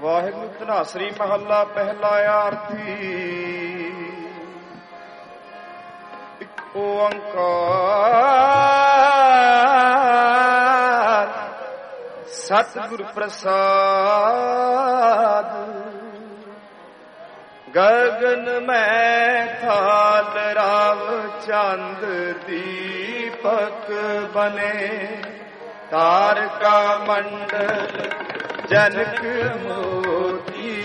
ਵਾਹਿਗੁਰੂ ਧਨਾਸਰੀ ਮਹੱਲਾ ਪਹਿਲਾ ਆਰਤੀ। ਇੱਕ ਓੰਕਾਰ ਸਤਿਗੁਰ ਪ੍ਰਸਾਦ। ਗਗਨ ਮੈਂ ਥਾਲ ਰਾਵ ਚੰਦ ਦੀਪਕ ਬਨੇ। ਤਾਰਕਾ ਮੰਡਲ ਜਨਕ ਮੋਤੀ।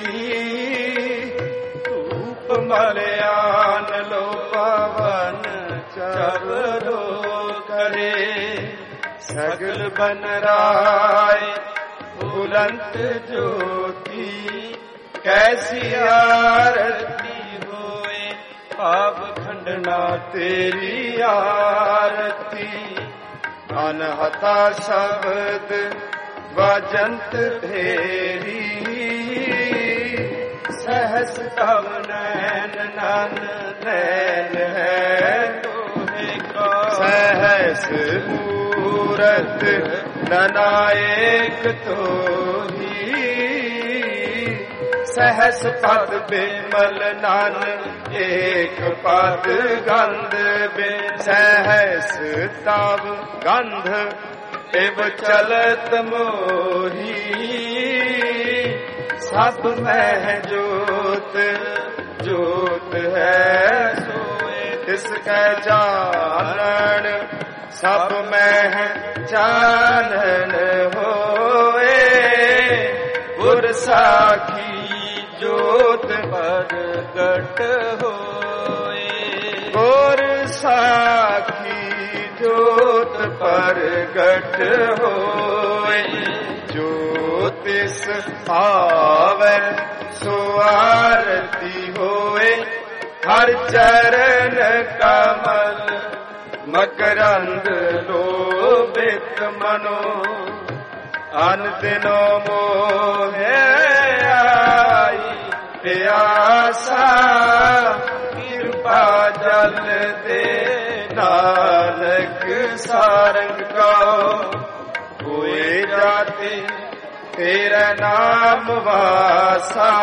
ਧੂਪ ਮਲਿਆਨ ਲੋ ਪਵਨ ਚਵਰੋ ਕਰੇ। ਸਗਲ ਬਨ ਰਾਏ ਬੁਲੰਦ ਜੋਤੀ। ਕੈਸੀ ਆਰਤੀ ਹੋਏ ਭਾਵ ਖੰਡਨਾ ਤੇਰੀ ਆਰਤੀ। ਅਨਹਤਾ ਸ਼ਬਦ ਵਜੰਤ ਢੇਰੀ। ਸਹਸ ਤਵ ਨੈਨ ਨਨ ਨੈਨ ਹੈ ਤੋਹੇ ਕਾ। ਸਹਸ ਮੂਰਤ ਨਨਾਇਕ ਤੋਹੀ। ਸਹਸ ਪਦ ਬਿਮਲ ਨਨ ਏਕ ਪਦ ਗੰਧ ਬੇ। ਸਹਸ ਤਵ ਗੰਧ ਇਵ ਚਲਤ ਮੋਹੀ। ਸਭ ਮਹਿ ਜੋਤ ਜੋਤ ਹੈ ਸੋਏ। ਤਿਸ ਕੈ ਚਾਨਣ ਸਭ ਮਹਿ ਚਾਨਣ ਹੋਏ। ਗੁਰ ਸਾਖੀ ਜੋਤ ਪ੍ਰਗਟ ਹੋਏ। ਗੁਰ ਸਾਖੀ ਜੋਤ ਪ੍ਰਗਟ ਹੋਏ। ਜੋ ਤਿਸ ਆਵੈ ਸੋ ਆਰਤੀ ਹੋਏ। ਹਰ ਚਰਨ ਕਮਲ ਮਕਰੰਦ ਲੋਭਿਤ ਮਨੋ। ਅਨ ਦਿਨੋ ਮੋਹਿ ਆਈ ਪਿਆਸਾ। ਕਿਰਪਾ ਜਲ ਦੇ ਨਾਨਕ ਸਾਰੰਗ ਕਉ। ਹੋਏ ਜਾਤੇ ਤੇਰਾ ਨਾਮ ਵਾਸਾ।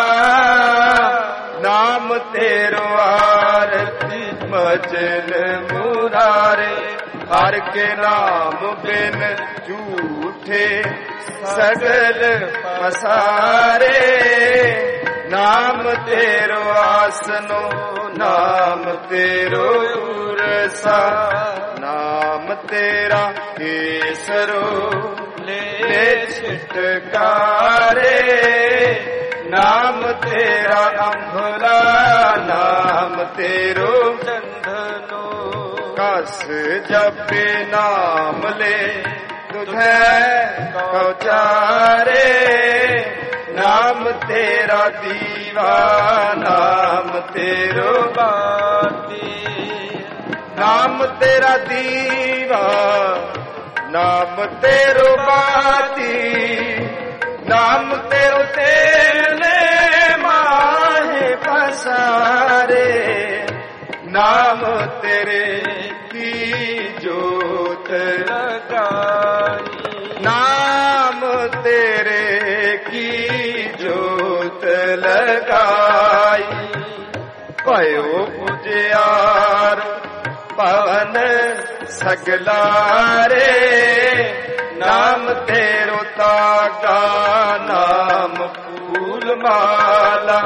ਨਾਮ ਤੇਰੋ ਆਰਤੀ ਮਜਨ ਮੁਰਾਰੇ। ਹਰ ਕੇ ਨਾਮ ਬਿਨ ਝੂਠੇ ਸਗਲ ਪਸਾਰੇ। ਨਾਮ ਤੇਰੋ ਆਸਨੋ ਨਾਮ ਤੇਰੋ ਉਰਸਾ। ਨਾਮ ਤੇਰਾ ਕੇਸਰੋ ਲੈ ਛਿਟਕਾਰੇ। ਨਾਮ ਤੇਰਾ ਅੰਭਲਾ ਨਾਮ ਤੇਰੋ ਚੰਦਨੋ। ਕਸ ਜਪੇ ਨਾਮ ਲੈ ਤੁਧੈ ਕਉ ਚਾਰੇ। ਨਾਮ ਤੇਰਾ ਦੀਵਾ ਨਾਮ ਤੇਰੋ ਬਾਤੀ। ਨਾਮ ਤੇਰਾ ਦੀਵਾ ਨਾਮ ਤੇਰੋ ਬਾਤੀ। ਨਾਮ ਤੇਰੋ ਤੇਲੇ ਮਾਹੇ ਪਸਾਰੇ। ਨਾਮ ਤੇਰੇ ਕੀ ਜੋਤ ਲਗਾਈ। ਨਾਮ ਤੇਰੇ ਕੀ ਜੋਤ ਲਗਾਈ। ਭਇਓ ਉਜਿਆਰ ਪਵਨ ਸਗਲਾਰੇ। ਨਾਮ ਤੇਰੋ ਤਾਗਾ ਨਾਮ ਫੂਲ ਮਾਲਾ।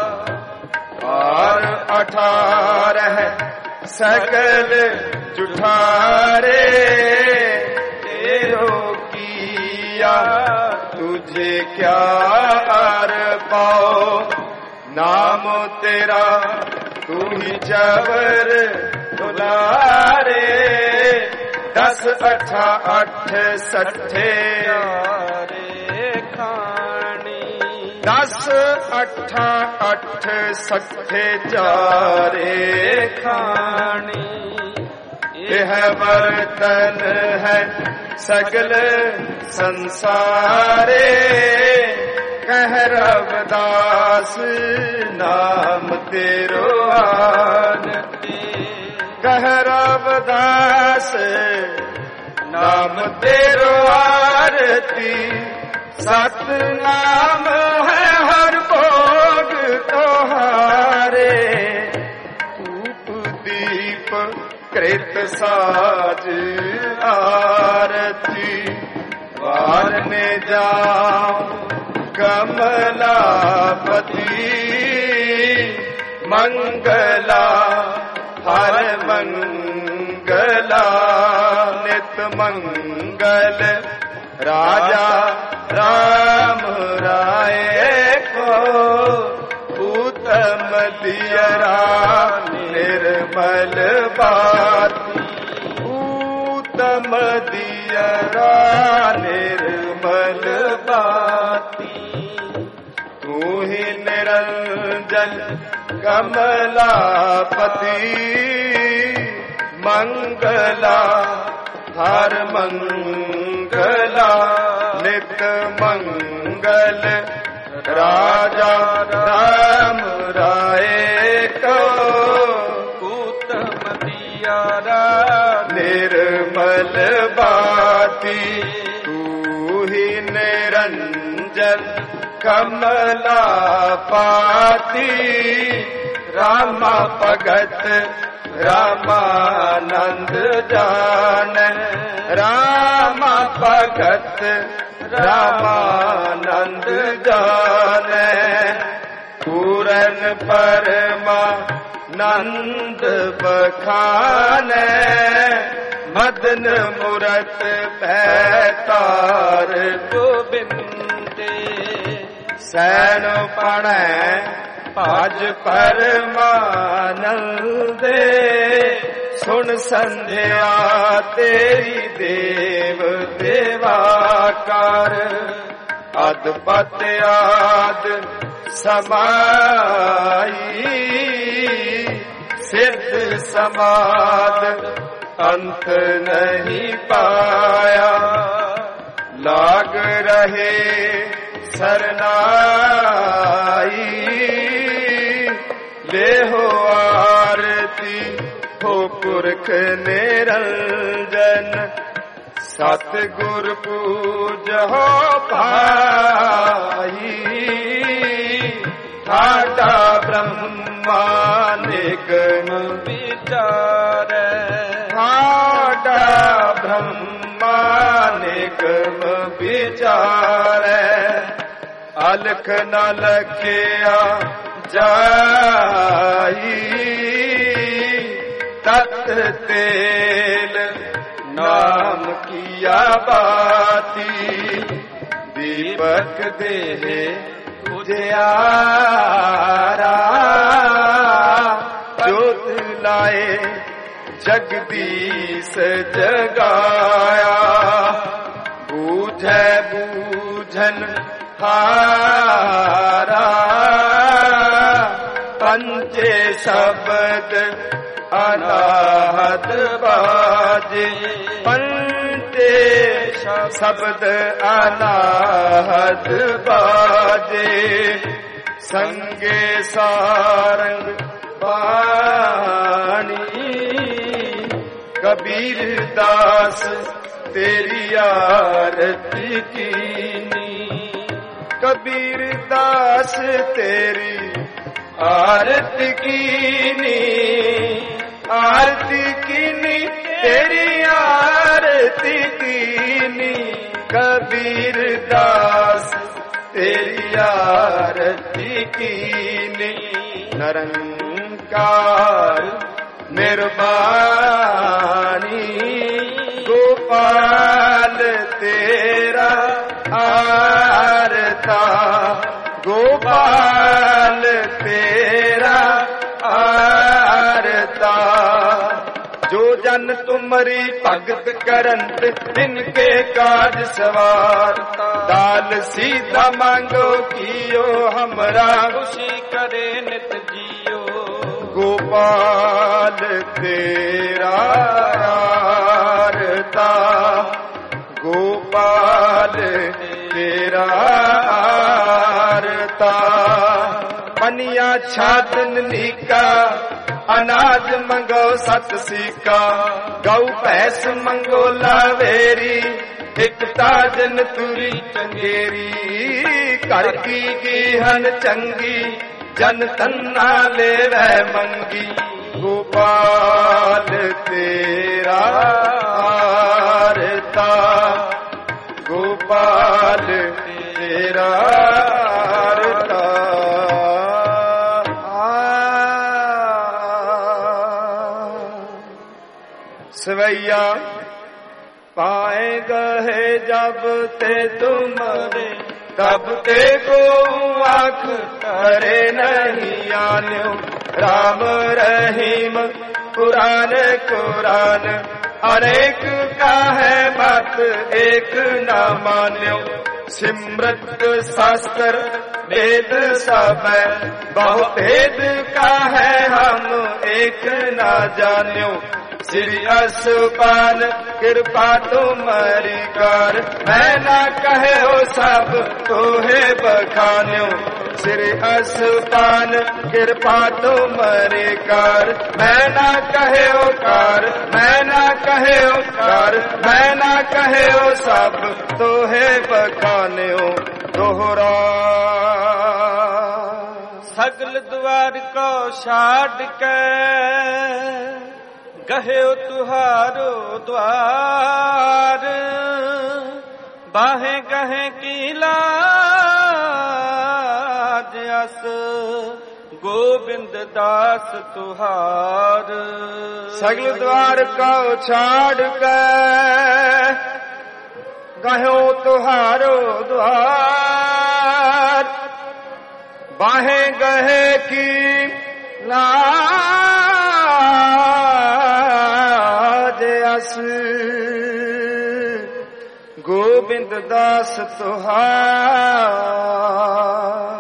ਆਰ 18 ਸਗਲ ਜੁਠਾਰੇ। ਤੇਰੋ ਕੀਆ ਤੁਝੇ ਕਿਆ ਅਰ ਪਾਓ। ਨਾਮ ਤੇਰਾ ਤੂ ਹੀ ਜਬਰ ਦੁਲਾਰੇ। 10 8 8 ਸੱਠੇ ਖਾਣੀ। 10 8 8 ਸੱਠੇ ਚਾਰੇ ਖਾਣੀ। ਇਹ ਬਰਤਨ ਹੈ ਸਗਲ ਸੰਸਾਰੇ। ਕਹਿ ਰਵਿਦਾਸ ਨਾਮ ਤੇਰੋ ਆਨਤੀ। ਕਹਿ ਰਵਿਦਾਸ ਨਾਮ ਤੇਰੋ ਆਰਤੀ। सतनाम है हर भोग तोहारे, धूप दीप कृत साज आरती, वार में जाऊं कमलापति, मंगला हर मंगला, नित मंगल राजा राम राय को, उत्तम दियरा निर्मल बाती, उत्तम दियरा निर्मल बाती, तू ही निरंजन कमलापति, मंगला हर मंगला, नित मंगल राजा राम राय को, उत्तम दियारा निर्मल बाती, तू ही निरंजन कमलापति, रामा भगत रामानंद जान, रामा भगत रामानंद जान, पूरन परमानंद बखान, मदन मूरत पैतार गोबिंदे, सैन पण आज परमानंदे, सुन संध्या तेरी देव देवाकार, अदपत आद समाई, सिद्ध समाद अंत नहीं पाया, लाग रहे सरनाई, ले हो आरती हो पुरख निरंजन, सतगुर पूज हो भाई, ठाडा ब्रह्मा निगम विचार, ठाडा ब्रह्मा निगम विचार, अलख न लखिया जाई, तत तेल नाम किया बाती, दीपक देहे उजियारा, ज्योत लाए जगदीश जगाया, बूझे बूझन हारा, पंचे शब्द अनाहत बाजे, पंचे शब्द अनाहत बाजे, संगे सारंग बाणी, कबीर दास तेरी आरती कीनी, कबीर दास तेरी आरती कीनी, आरती कीनी तेरी आरती कीनी, कबीर दास तेरी आरती कीनी, निरंकार निर्वाणी, गोपाल तेरा आरता, गोपाल तेरा आरता, जो जन तुमरी भगत करंत, इनके काज सवारता, दाल सीधा मांगो कियो हमरा, खुशी करे नित जियो, गोपाल तेरा आरता, गोपाल तेरा आरता, पनिया छातन नीका, अनाज मंगो सत सीका, गौ भैंस मंगो लावेरी, ਇੱਕ ਤਾਜਨ ਤੁਰੀ ਚੰਗੇਰੀ ਘਰ ਕੀ ਹਨ ਚੰਗੀ ਜਨ ਤੰਨਾ ਲੈਵੈ ਮੰਗੀ ਗੋਪਾਲ ਤੇਰਾ ਆਰਤਾ ਗੋਪਾਲ ਤੇਰਾ ਆਰਤਾ ਸਵਈਆ ਪਾਏ ਗਏ ਜਬ ਤੇ ਤੁਮਰੇ तब ते को आँख करे नहीं आन्यो राम रहीम कुरान कुरान अनेक का है मत एक न मान्यो सिमरत शास्त्र वेद सब बहुत भेद का है हम एक न जान्यो श्री असुपान कृपा तुम्हारी कर मैं ना कहे हो सब तोहे बखान्यो श्री असुपान कृपा तुम्हारी कर मैं ना कहे हो कर मैं ना कहे हो कर मैं ना कहे हो सब तोहे बखान्यो दोहरा सगल द्वार को छाड़ के गहे तुहारो द्वार बाहे गहे की लाज अस गोविंद दास तुहार सगल द्वार को छाड़ के गहो तुहारो द्वार बाहे गहे की लाज गोविंद दास तुहार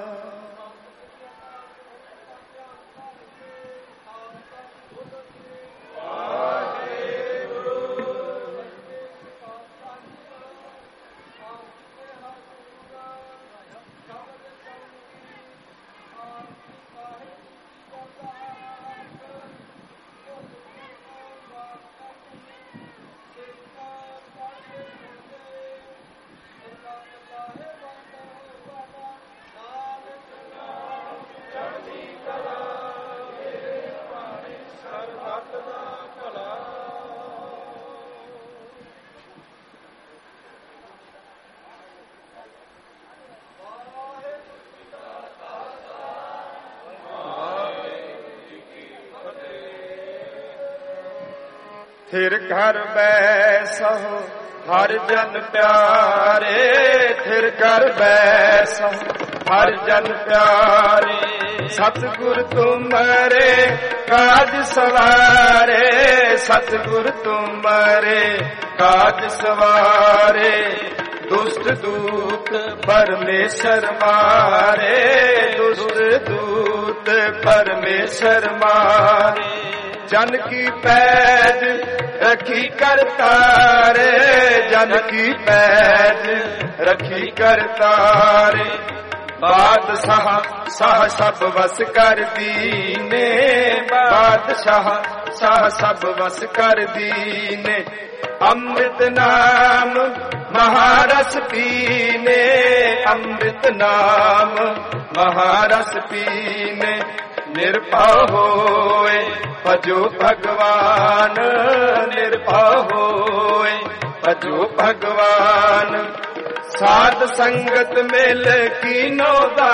फिर घर बैसो हर जन प्यारे फिर घर बैसो हर जन प्यारे सतगुर तुम्हारे काज सवारे सतगुर तुम्हारे काज सवारे दुष्ट दूत परमेश्वर मारे दुष्ट दूत परमेश्वर मारे जन की पैज रखी करतारे जन की पैज रखी करतारे बादशाह शाह सब वस कर दीने बादशाह शाह सब वस कर दीने अमृत नाम महारस पीने अमृत नाम महारस पीने निर्भय होए भजो भगवान निर्भय होए भजो भगवान साध संगत मेल कीनो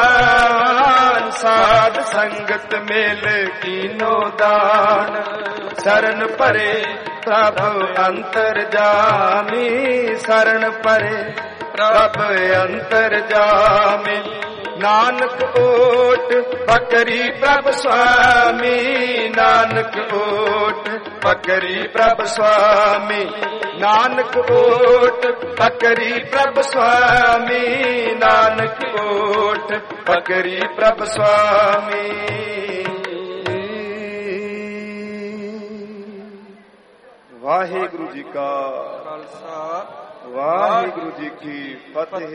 दान साध संगत मेल कीनो दान शरण परे प्रभु अंतर जामी शरण परे प्रभु अंतर जामी नानक ओट पकरी प्रभ स्वामी नानक ओट पकरी प्रभ स्वामी नानक ओट पकरी प्रभ स्वामी नानक ओट पकरी प्रभ स्वामी वाहिगुरु जी का खालसा वाहिगुरु जी की फतेह।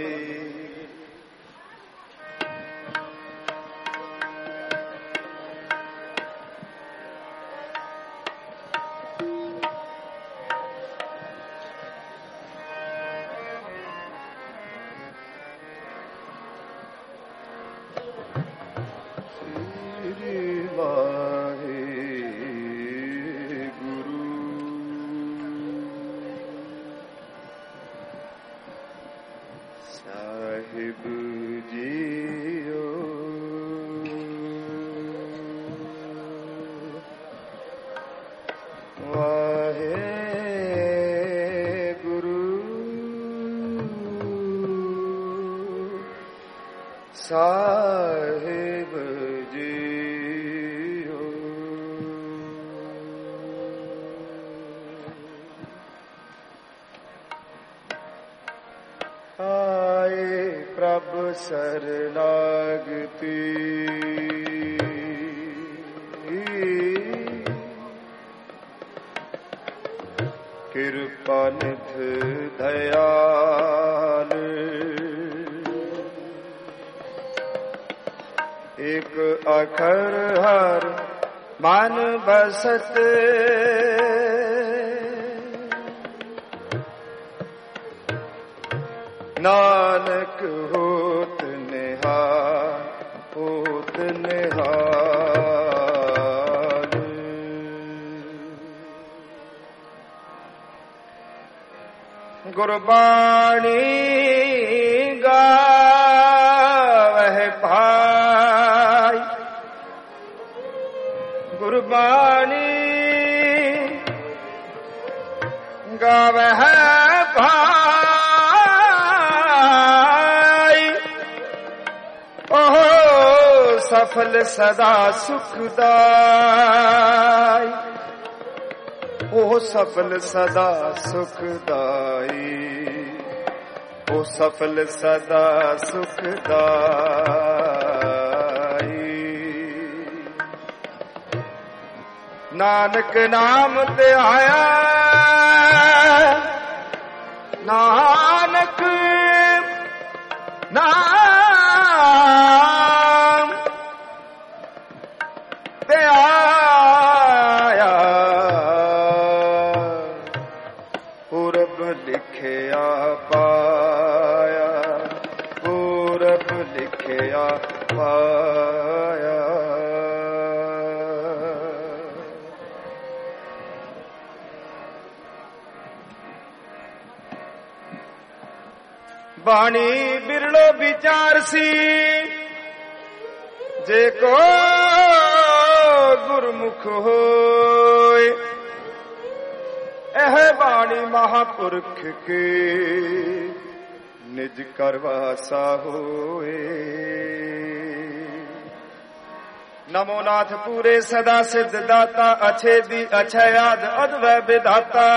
साहिब जियो वाहे गुरु साहिब जियो आए प्रभ शरणागति कृपा निध दयाल एक अखर हर मन बसत नानक होत निहाल होत निहाल गुरबाणी गावह भाई गुरबाणी गावह भाई ओहो सफल सदा सुखदाई ओ सफल सदा सुखदाई ओ सफल सदा सुखदाई नानक नाम ते आया नानक नाम ते आया पूरब लिखिया पाया पूरब लिखिया पाया बाणी बिरलो विचार सी जे को गुरमुख होए एह बाणी महापुरख के निज करवासा होए नमो नाथ पूरे सदा सिद्ध दाता अछेदी अछयाद अद्वै विधाता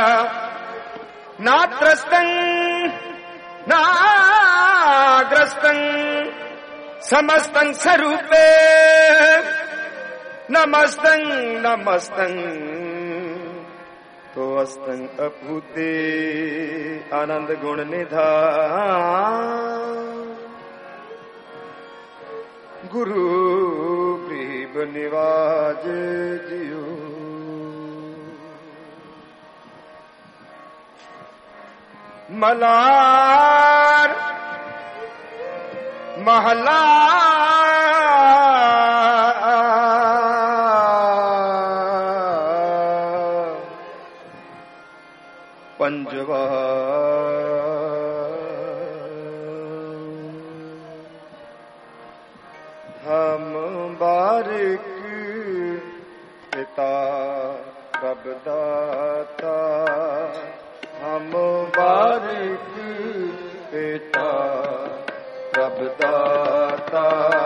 ना त्रस्तं नाग्रस्तं समस्तं स्वरूपे नमस्तं नमस्तं तो अस्तं अपूते आनंद गुण निधान गुरु ग्रीब निवाज जियो मलार महला पंजवा हम बारिक पिता प्रभ दाता हम बारिक पिता प्रभ दाता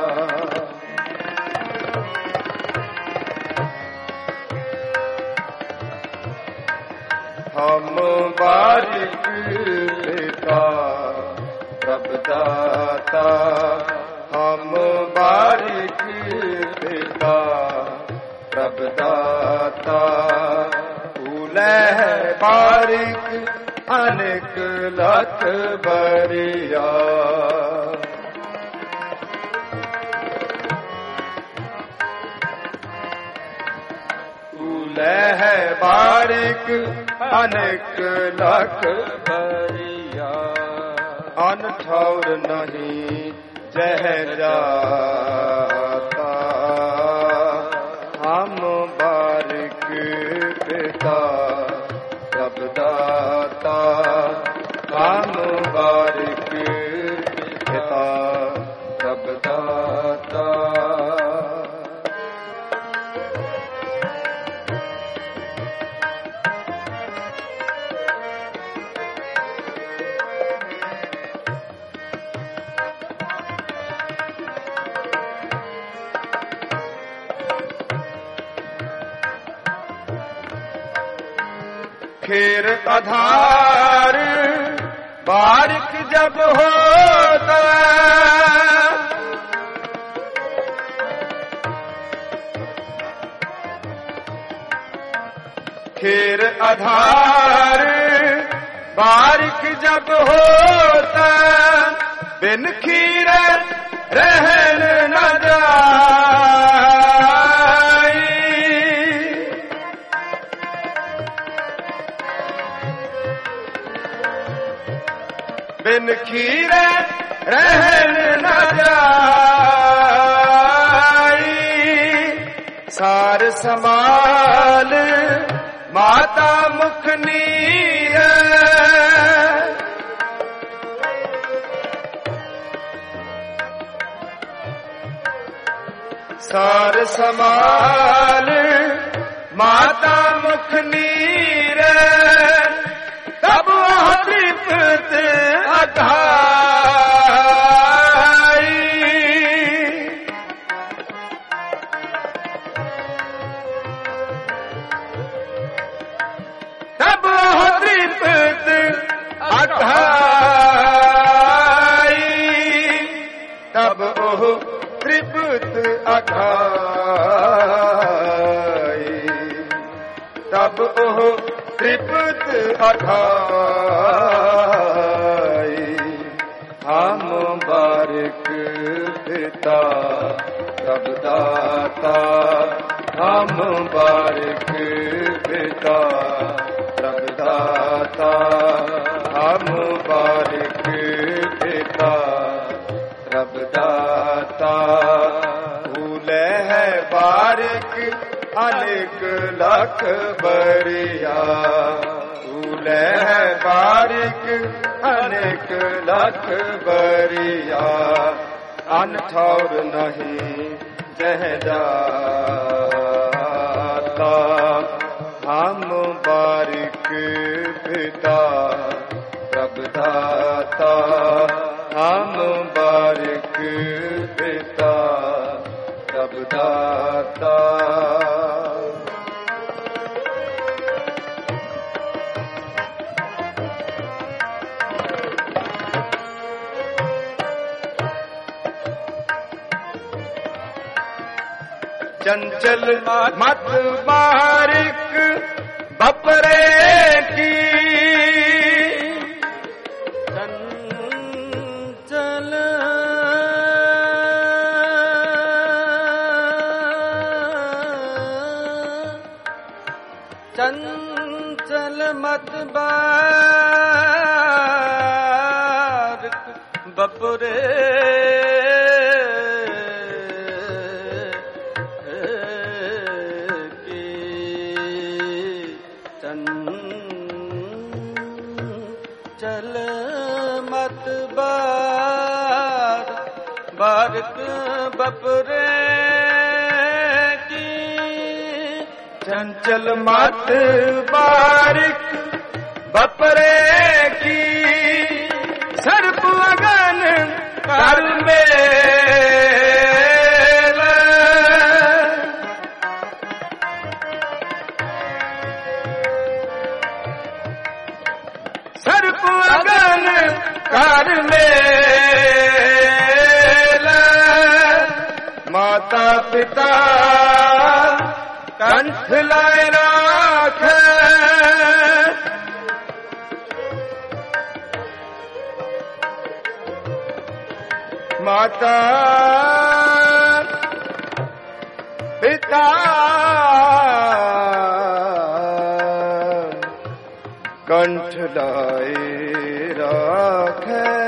हम बारिक पिता प्रभ दाता हम बारिक पिता प्रभ दाता फूले बारिक अनेक लख बरिया फूले बारिक अनेक लख बरिया अन ठौर नहीं जह जाता हम बारिक पिता प्रभ दाता हम बारिक खेर आधार बारिक जब होता खेर आधार बारिक जब होता बिन खीर रहन न जाई बिन खीर रहन न जाई सार समाल माता मुखनी है सार समाल माता मुखनी रे तब वह तृप्त अघाई तब वह तृप्त अघाई तब वह तृप्त अघाई तब ओह तृप्त अघाई हम बारिक पिता तब दाता हम बारिक पिता तब दाता हम बारिक पिता तब दाता भूले है बारिक अनेक लख बरिया भूले है बारिक अनेक लख बरिया अनठौर नहीं जह जाता हम बारिक पिता तब दाता हम बारिक पिता तब दाता चंचल मत बारिक बपरे की चंचल चंचल मत बारिक बपरे चल मत बारिक बपरे की चंचल मत बारिक बपरे की सर्प अगन कर मेल सर्प अगन कर मेल माता पिता कंठ लाए राख माता पिता कंठ लाए राख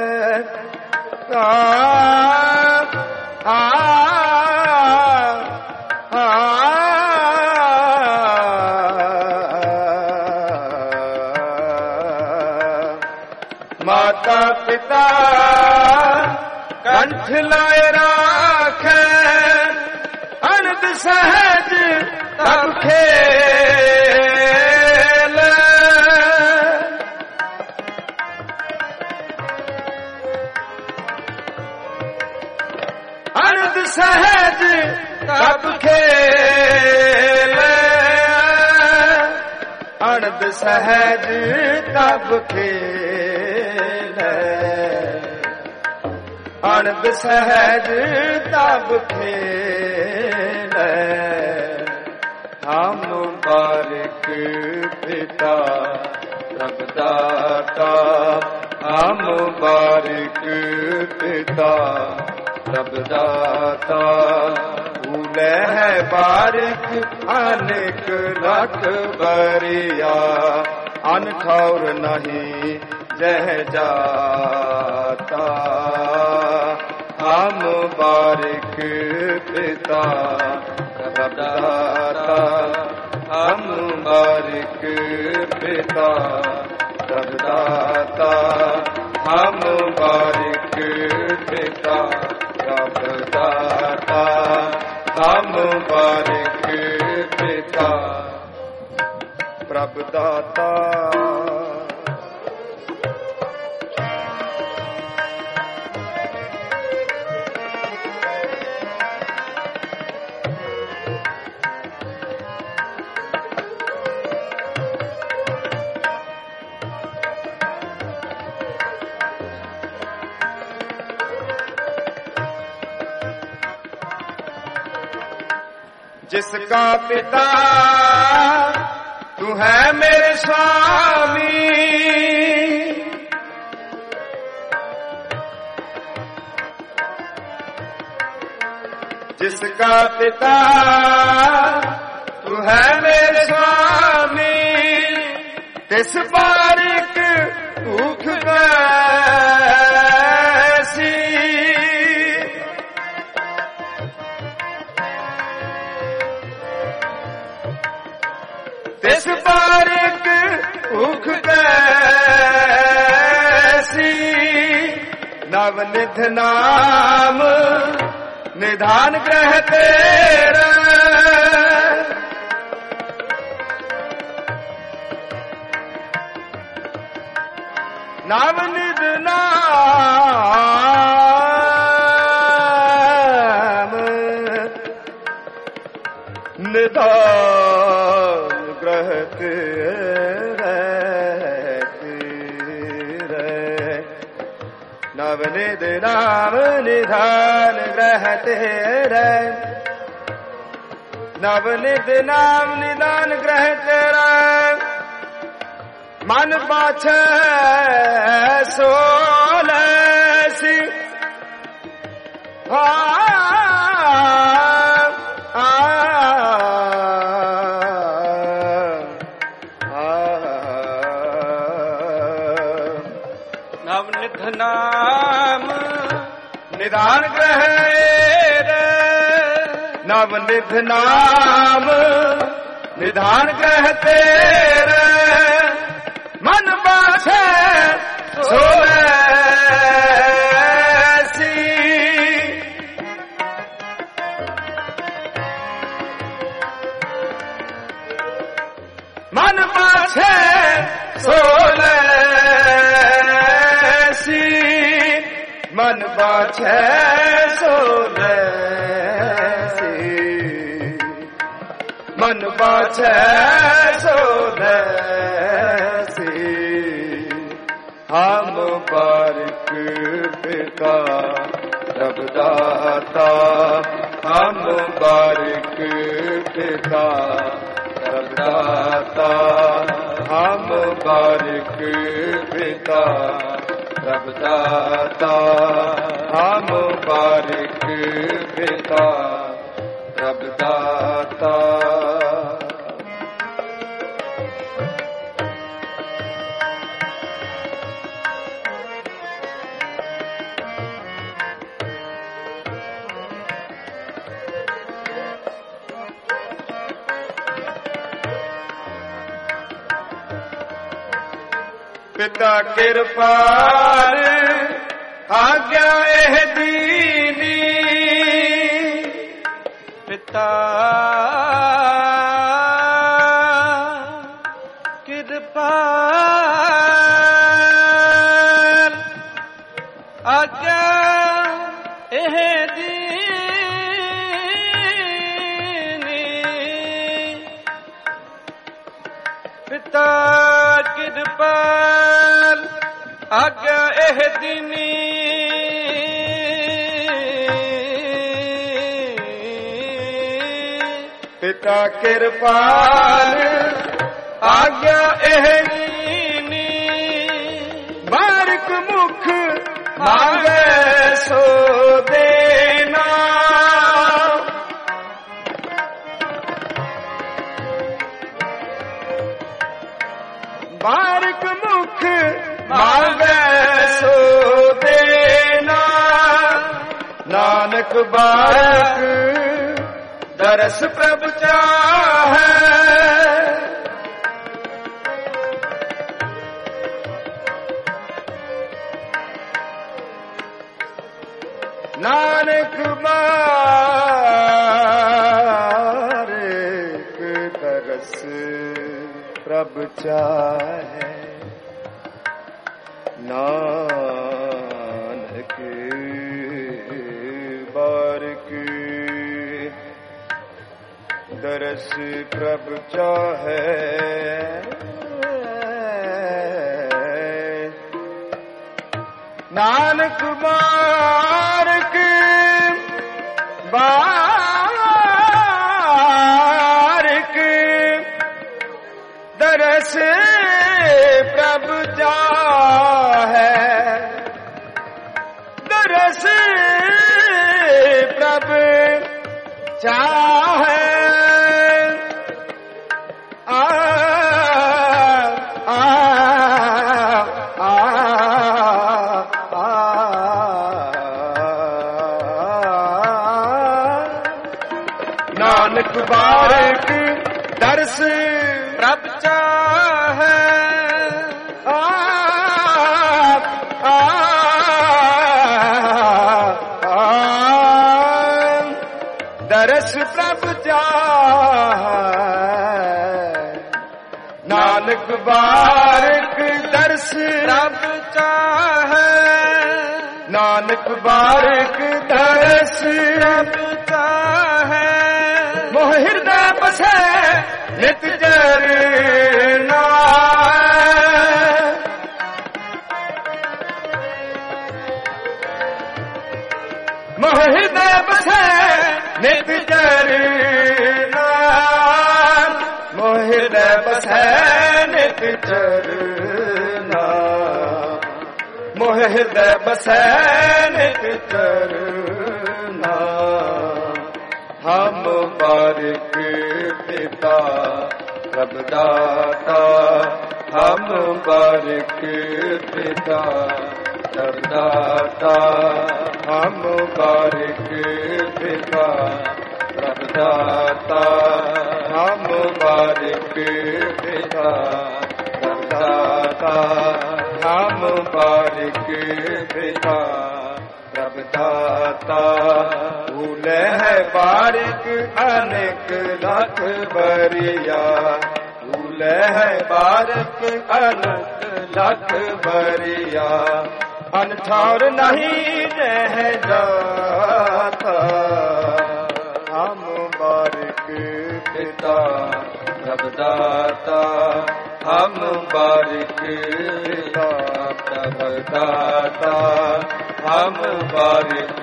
माता पिता कंठ लाए राख अनंत सहज तब खेल अनंत सहज तब खेल अनंद सहज तब खेल अनंद सहज तब खेल हम बारिक पिता प्रभ दाता हम बारिक पिता प्रभ दाता भूले है बारिक अनेक लख बरिया अनठौर नहीं जह जाता हम बारिक पिता प्रभ दाता हम बारिक पिता प्रभ दाता हम बारिक पिता प्रभ दाता हम बारिक पिता प्रभ दाता जिसका पिता तू है मेरे स्वामी जिसका पिता तू है मेरे स्वामी तिस बारिक भूख कैसी तिस बारिक भूख कैसी नवनिध नाम निधान ग्रह तेरा नवनिध नाम निधान ग्रह तेरे नवनिध नाम निधान ग्रह तेरे नवनिध नाम निधान ग्रह तेरा मन बाछे सोलसी नवनिध नाम निधान ग्रह नवनिध नाम निधान ग्रह तेरे मन बाछे सोलसी मन बाछे सोलसी मन बाछे सोलसी मन बाछे सोलसी हम बारिक पिता प्रभ दाता हम बारिक पिता प्रभ दाता हम बारिक पिता प्रभ दाता हम बारिक पिता प्रभ दाता पिता कृपाल आज्ञा एह दीनी पिता कृपाल आज्ञा एह दीनी पिता कृपाल आज्ञा एह दीनी पिता कृपाल आज्ञा एह दीनी बारिक मुख मांगे सो देना बारिक मुख मांगे सो देना नानक बारिक दरस प्रभु चाहे नानक बारिक दरस प्रभु चाहे नानक बारिक दरस प्रभु चाहे नानक बारिक बारिक दरस प्रभु चाहे दरस प्रभु चाहे नानक बारिक दरस प्रभु चाहे दरस प्रभु चाहे नानक बारिक दरस प्रभु चाहे नानक बारिक दरस प्रभु चाहे मोह हृदय बसे नित चरना मोह हृदय बसे नित चरना मोह हृदय बसे नित चरना मोह हृदय बसे नित चरना हम बारिक पिता प्रभु दाता हम बारिक पिता प्रभु दाता हम बारिक पिता प्रभु दाता हम बारिक पिता प्रभु दाता हम बारिक पिता प्रभु दाता भूले है बारिक अनेक लाख बरिया भूले है बारिक अनेक लाख बरिया अनठार नहीं रह जाता हम बारिक पिता प्रभु दाता हम बारिक पिता प्रभु दाता हम बारिक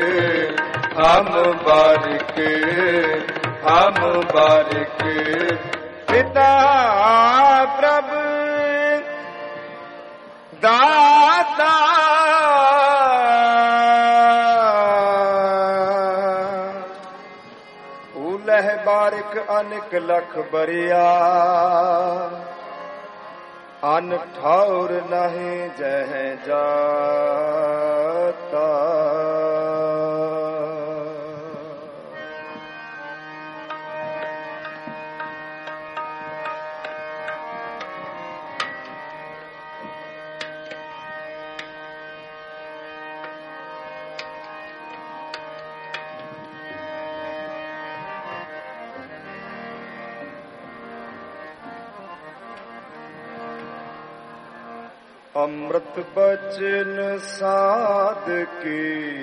पिता प्रभु दाता उलह बारिक अनेक लख बरिया अन ठौर नहीं जह जाता अमृत बचन साध की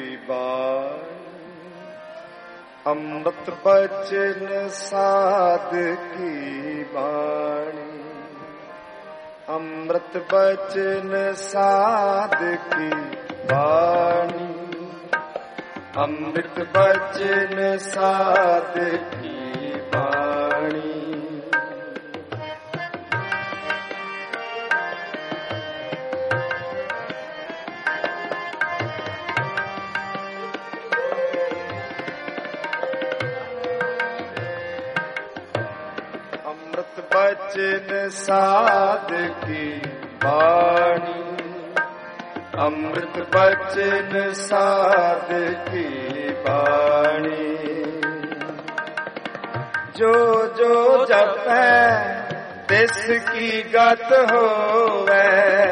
बाणी अमृत बचन साध की बाणी अमृत बचन साध की वाणी, अमृत बचन साध की वाणी। अमृत बचन साध की वाणी, अमृत बचन साध की वाणी। जो जो जपै तिसकी गत होवै,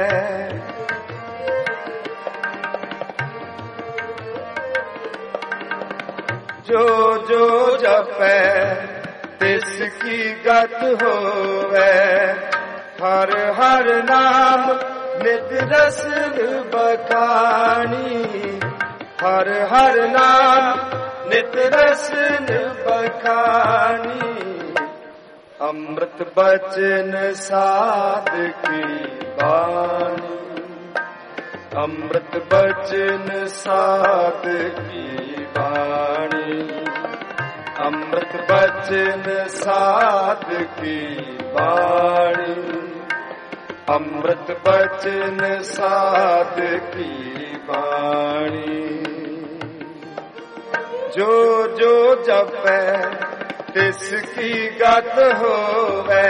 जो जो जपै तिसकी गत होवै। हर हर नाम नित रस बखानी, हर हर नाम नित रस बखानी। अमृत बचन साध की वाणी, अमृत बचन साध की वाणी। अमृत बचन साध की वाणी, अमृत बचन साध की वाणी। जो जो जपै तिसकी गत होवै,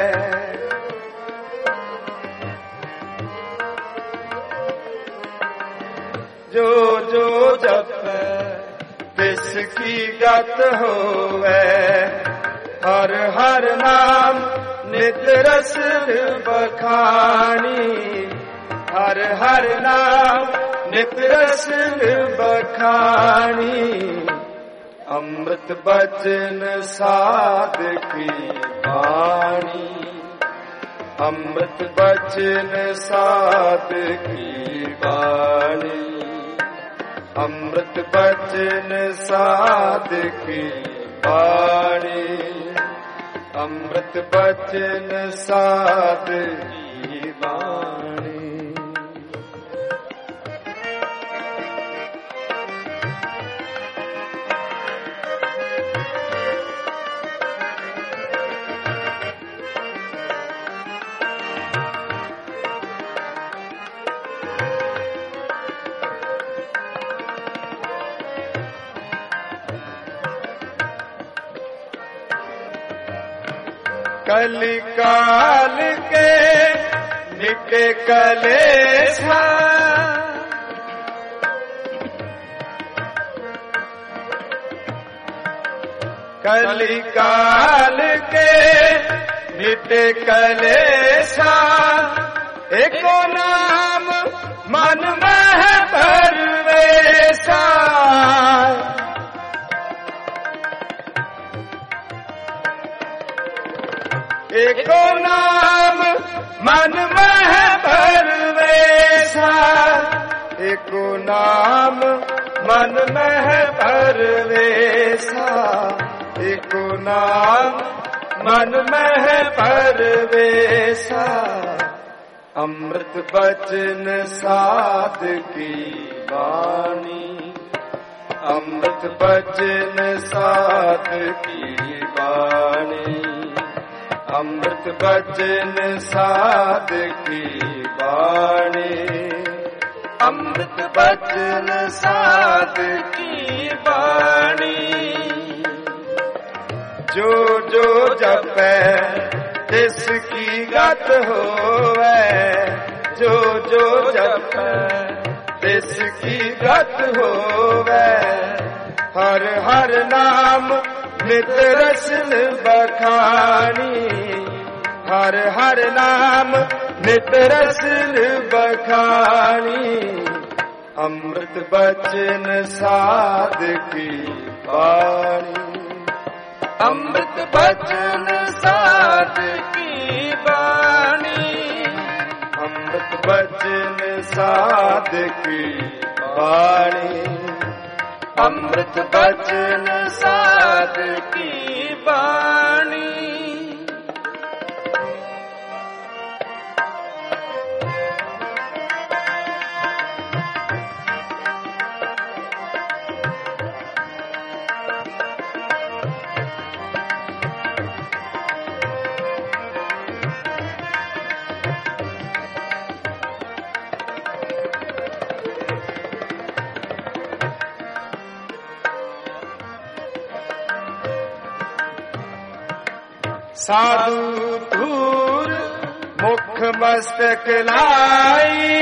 जो जो जपै तिसकी गत होवै। हर हर नाम नित रस बखानी, हर हर नाम नित रस बखानी। अमृत बचन साध की वाणी, अमृत बचन साध की वाणी। अमृत बचन साध की वाणी, अमृत बचन साध की वाणी। कली काल के निके कलेशा, कली काल के निटे कलेशा। एको नाम मन में परवेशा, एको नाम मन में परवेशा। एको नाम मन में परवेशा, एको नाम मन में परवेशा। अमृत बचन साध की वाणी, अमृत बचन साध की वाणी। अमृत बचन साध की वाणी, अमृत बचन साध की वाणी। जो जो जपै तिसकी गत होवै, जो जो जपै तिसकी गत होवै। हर हर नाम नित रस बखानी, हर हर नाम नित रस बखानी। अमृत बचन साध की वाणी, अमृत बचन साध की वाणी। अमृत बचन साध की वाणी, अमृत बचन साध की वाणी। साधु धूर मुख मस्तक लाई,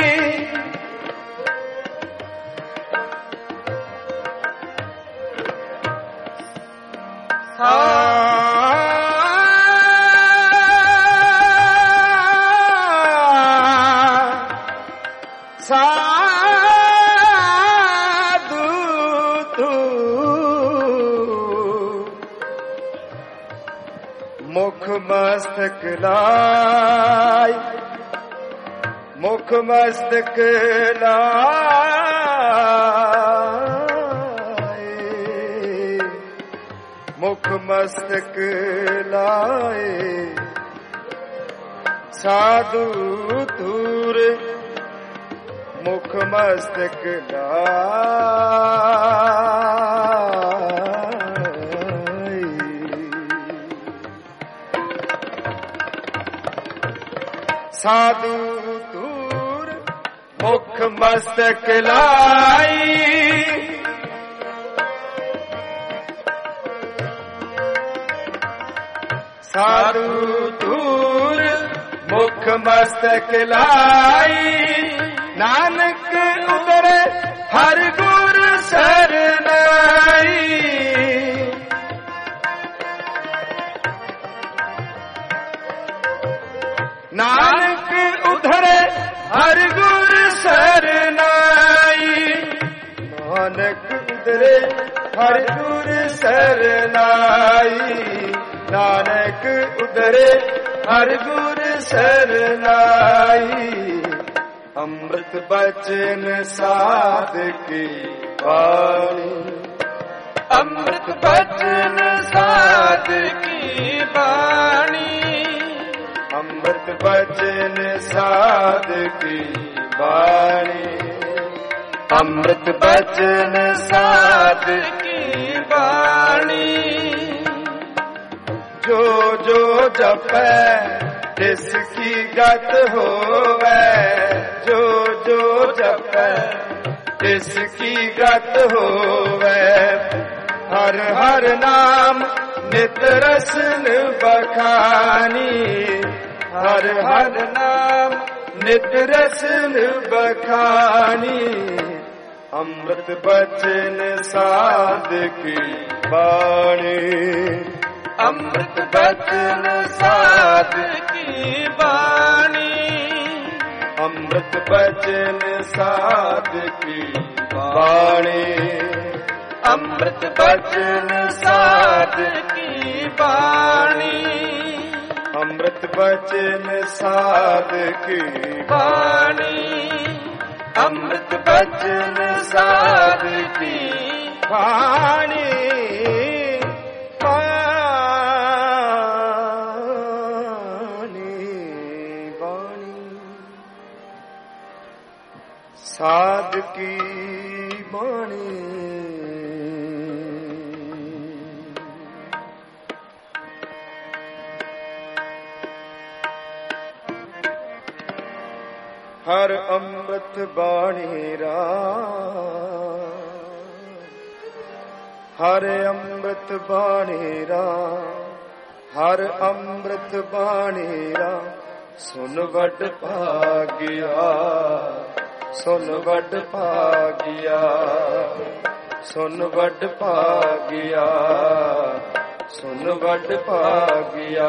मुख मस्तक लाई, मुख मस्तक लाई, मुख मस्तक लाए, साधु धूर मुख मस्तक लाई। साधु धूर मुख मस्तक लाई, साधु धूर मुख मस्तक लाई, नानक उतरे हर गुर सरनाई, नानक उधरे हर गुर सरनाई, नानक उधरे हर गुर सरनाई, नानक उधरे हर गुर सरनाई। अमृत बचन साधकी वाणी, अमृत बचन साधकी वाणी, अमृत बचन साधकी वाणी, अमृत बचन साधकी वाणी। जो जो जपै तिसकी गत होवै, जो जो जपै तिसकी गत होवै, हर हर नाम नित रसन बखानी, हर हर नाम नित रसन बखानी। अमृत बचन साधकी वाणी, अमृत बचन साधकी वाणी, अमृत बचन साधकी वाणी, अमृत बचन साधकी वाणी, अमृत बचन साधकी वाणी, अमृत बचन साधकी वाणी। साधकी वाणी, हर अमृत बाणी राम, हर अमृत बाणी राम, हर अमृत बाणी राम। सुन वड भागिया, सुन वड भागिया, सुन वड भागिया, सुन वड भागिया।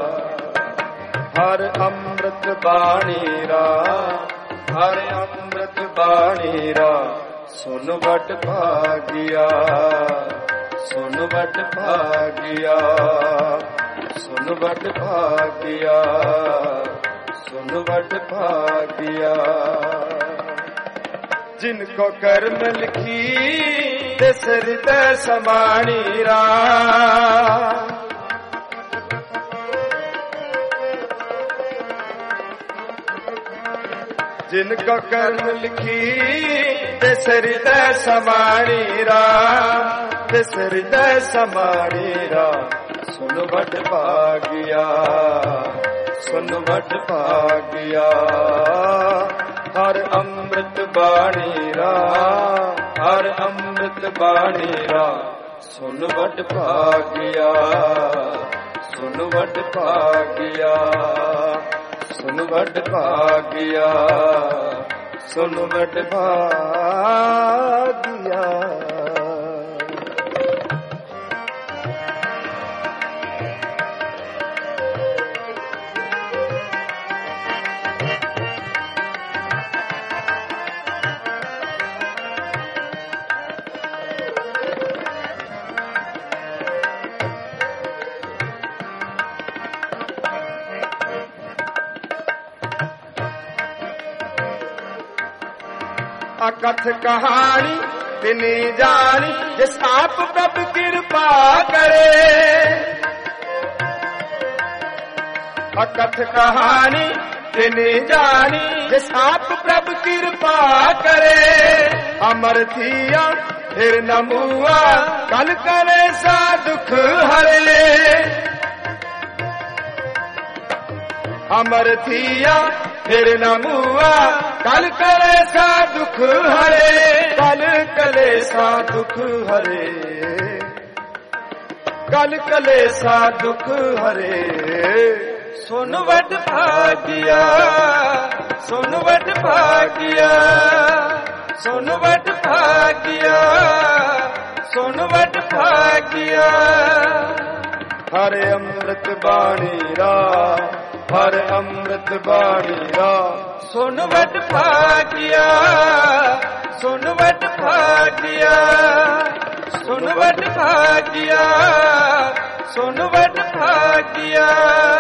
हर अमृत बाणी राम, हर अमृत बाणी राम। सुन वड भागिया, सुन वड भागिया, सुन वड भागिया, सुन वड भागिया। जिनको कर्म लिखी तिस हृदय समाणी राम, जिनको कर्म लिखी तिस हृदय समाणी राम, तिस हृदय समाणी राम। सुन वड भागिया, सुन वड भागिया। हर अमृत बाणी राम, हर अमृत बाणी राम। सुन वड भागिया, ਸੁਨ ਵਡ ਭਾਗਿਆ, ਸੁਨ ਵਡ ਭਾਗਿਆ, ਸੁਨ ਵਡ ਭਾਗਿਆ। ਅਕਥ ਕਹਾਣੀ ਤਿਨੀ ਜਾਣੀ, ਜਿਸ ਆਪ ਪ੍ਰਭ ਕਿਰਪਾ ਕਰੇ। ਅਕਥ ਕਹਾਣੀ ਤਿਨੀ ਜਾਣੀ, ਜਿਸ ਆਪ ਪ੍ਰਭ ਕਿਰਪਾ ਕਰੇ। ਅਮਰ ਥੀਆ ਫਿਰ ਨ ਮੂਆ, ਕਲ ਕਰੇ ਸਾ ਦੁਖ ਹਰੇ। ਅਮਰ ਥੀਆ ਫਿਰ ਨ ਮੂਆ, ਕਲ ਕਲੇ ਸਾ ਦੁਖ ਹਰੇ। ਕਲ ਕਲੇ ਸਾ ਦੁਖ ਹਰੇ, ਕਲ ਕਲੇ ਸਾ ਦੁਖ ਹਰੇ। ਸੁਨ ਵਡ ਭਾਗਿਆ, ਸੁਨ ਵਡ ਭਾਗਿਆ, ਸੁਨ ਵਡ ਭਾਗਿਆ, ਸੁਨ ਵਡ ਭਾਗਿਆ। ਹਰਿ ਅੰਮ੍ਰਿਤ ਬਾਣੀ ਰਾ, ਹਰਿ ਅੰਮ੍ਰਿਤ ਬਾਣੀ ਰਾ। ਸੁਨ ਵਡ ਭਾਗਿਆ, ਸੁਨ ਵਡ ਭਾਗਿਆ, ਸੁਨ ਵਡ ਭਾਗਿਆ, ਸੁਨ ਵਡ ਭਾਗਿਆ।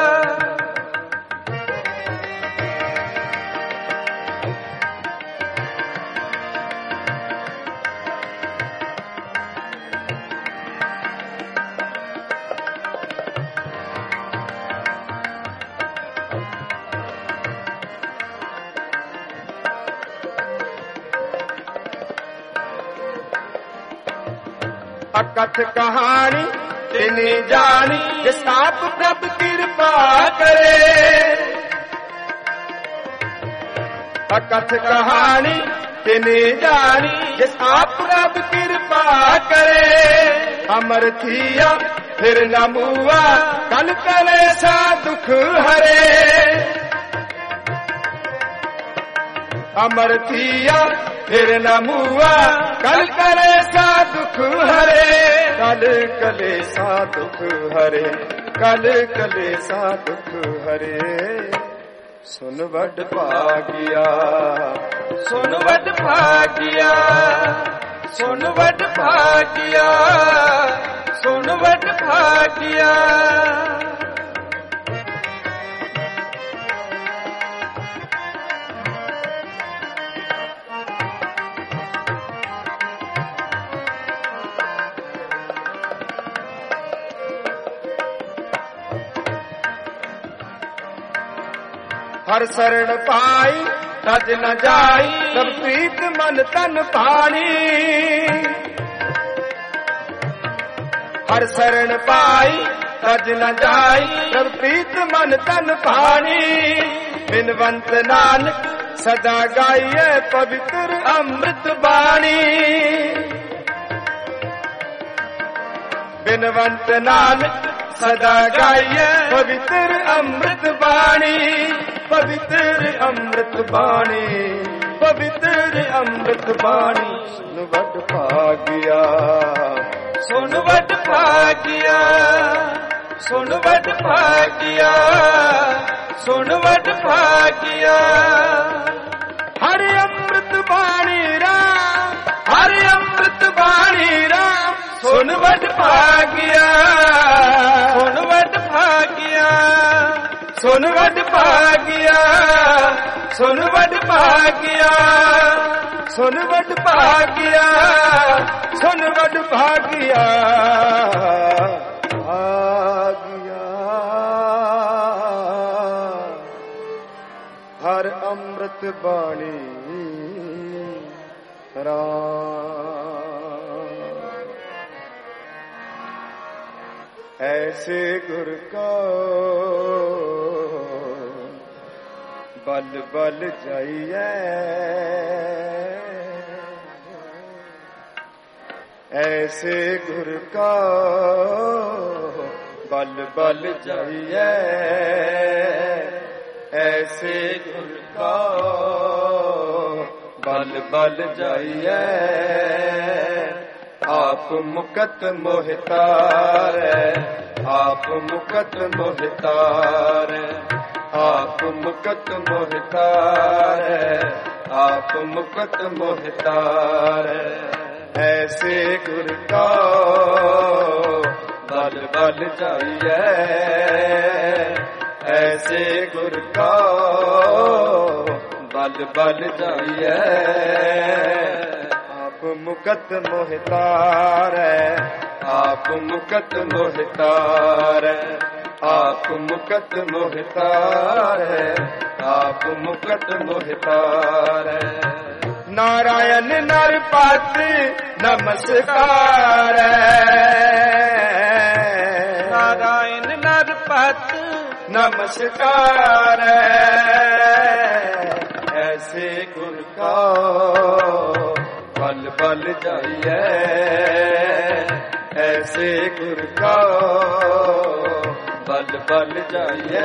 ਅਕਥ ਕਹਾਣੀ ਤਿਨੀ ਜਾਣੀ, ਜਿਸ ਆਪ ਪ੍ਰਭ ਕਿਰਪਾ ਕਰੇ। ਅਕਥ ਕਹਾਣੀ ਤਿਨੀ ਜਾਣੀ, ਜਿਸ ਆਪ ਪ੍ਰਭ ਕਿਰਪਾ ਕਰੇ। ਅਮਰ ਥੀਆ ਫਿਰ ਨ ਮੂਆ, ਕਲ ਕਲੇ ਸਾ ਦੁਖ ਹਰੇ। ਅਮਰ ਥੀਆ ਫਿਰ ਨ ਮੂਆ, ਕਲ ਕਲੇ ਸਾ ਦੁਖ ਹਰੇ। ਕਲ ਕਲੇ ਸਾ ਦੁਖ ਹਰੇ, ਕਲ ਕਲੇ ਸਾ ਦੁਖ ਹਰੇ। ਸੁਨ ਵਡ ਭਾਗਿਆ, ਸੁਨ ਵਡ ਭਾਗਿਆ, ਸੁਨ ਵਡ ਭਾਗਿਆ, ਸੁਨ ਵਡ ਭਾਗਿਆ। ਹਰ ਸਰਣ ਪਾਈ ਤਜ ਨ ਜਾਈ, ਸਭ ਪ੍ਰੀਤ ਮਨ ਤਨ ਪਾਣੀ। ਹਰ ਸਰਣ ਪਾਈ ਤਜ ਨ ਜਾਈ, ਸਭ ਪ੍ਰੀਤ ਮਨ ਤਨ ਪਾਣੀ। ਬਿਨਵੰਤ ਨਾਨਕ ਸਦਾ ਗਾਈਏ, ਪਵਿੱਤਰ ਅੰਮ੍ਰਿਤ ਬਾਣੀ। ਬਿਨਵੰਤ ਨਾਨਕ ਸਦਾ ਗਾਈਏ, ਪਵਿੱਤਰ ਅੰਮ੍ਰਿਤ ਬਾਣੀ। ਪਵਿੱਤਰ ਅੰਮ੍ਰਿਤ ਬਾਣੀ, ਪਵਿੱਤਰ ਅੰਮ੍ਰਿਤ ਬਾਣੀ। ਸੁਨ ਵਡ ਭਾਗਿਆ, ਸੁਨ ਵਡ ਭਾਗਿਆ, ਸੁਨ ਵਡ ਭਾਗਿਆ, ਸੁਨ ਵਡ ਭਾਗਿਆ। ਹਰਿ ਅੰਮ੍ਰਿਤ ਬਾਣੀ ਰਾਮ, ਹਰਿ ਅੰਮ੍ਰਿਤ ਬਾਣੀ ਰਾਮ। ਸੁਨ ਵਡ ਭਾਗਿਆ, ਸੁਨ ਵਡ ਭਾਗਿਆ, ਸੁਨ ਵਡ ਭਾਗਿਆ, ਸੁਨ ਵਡ ਭਾਗਿਆ, ਸੁਨ ਵਡ ਭਾਗਿਆ, ਸੁਨ ਵਡ ਭਾਗਿਆ। ਭਾਗਿਆ ਹਰ ਅੰਮ੍ਰਿਤ ਬਾਣੀ ਰਾਮ। ऐसे गुर को बल बल जाइए, ऐसे गुर को बल बल जाइए ऐसे गुर का बल बल जाइए आप मुकत मोहितार आप मुकत मोहितार आप मुकत मोहितार आप मुकत मोहितार ऐसे गुर का बल बल जाइए ऐसे गुर का बल बल जाइए आप मुकत मोहितार आप मुकत मोहितार आप मुकत मोहितार आप मुकत मोहितार नारायण नरपत नमस्कार नारायण नरपत नमस्कार ऐसे गुर का बल बल जाइए ऐसे गुर का बल बल जाइए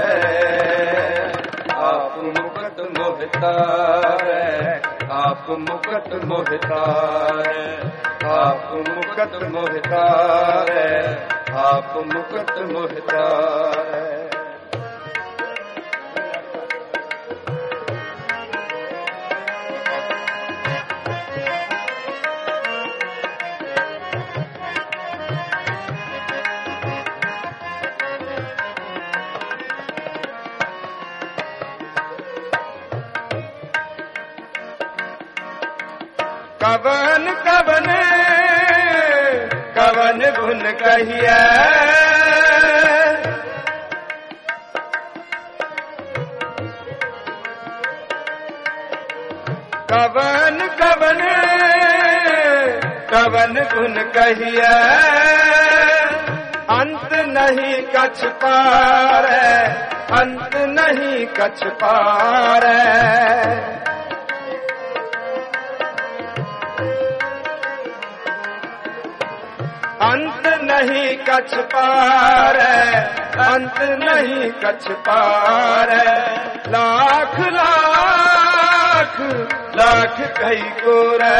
आप मुकत मोहितार आप मुकत मोहितार आप मुकत मोहितार आप मुकत मोहितार कवन कवन कवन गुण कहिए कवन कवन कवन गुण कहिए अंत नहीं कछ पार अंत नहीं कछ पार अंत नहीं कछ पार अंत नहीं कछ पार लाख लाख लाख कई को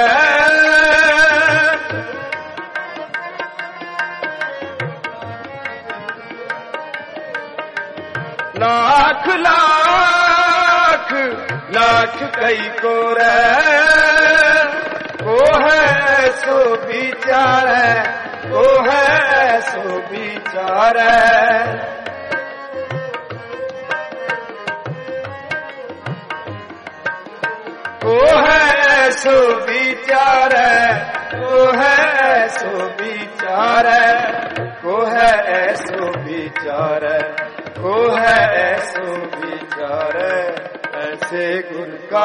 लाख लाख लाख कई को है सो विचार वो है सो विचार वो है सो विचार वो है सो विचार वो है सो विचार वो है सो विचार ऐसे गुर का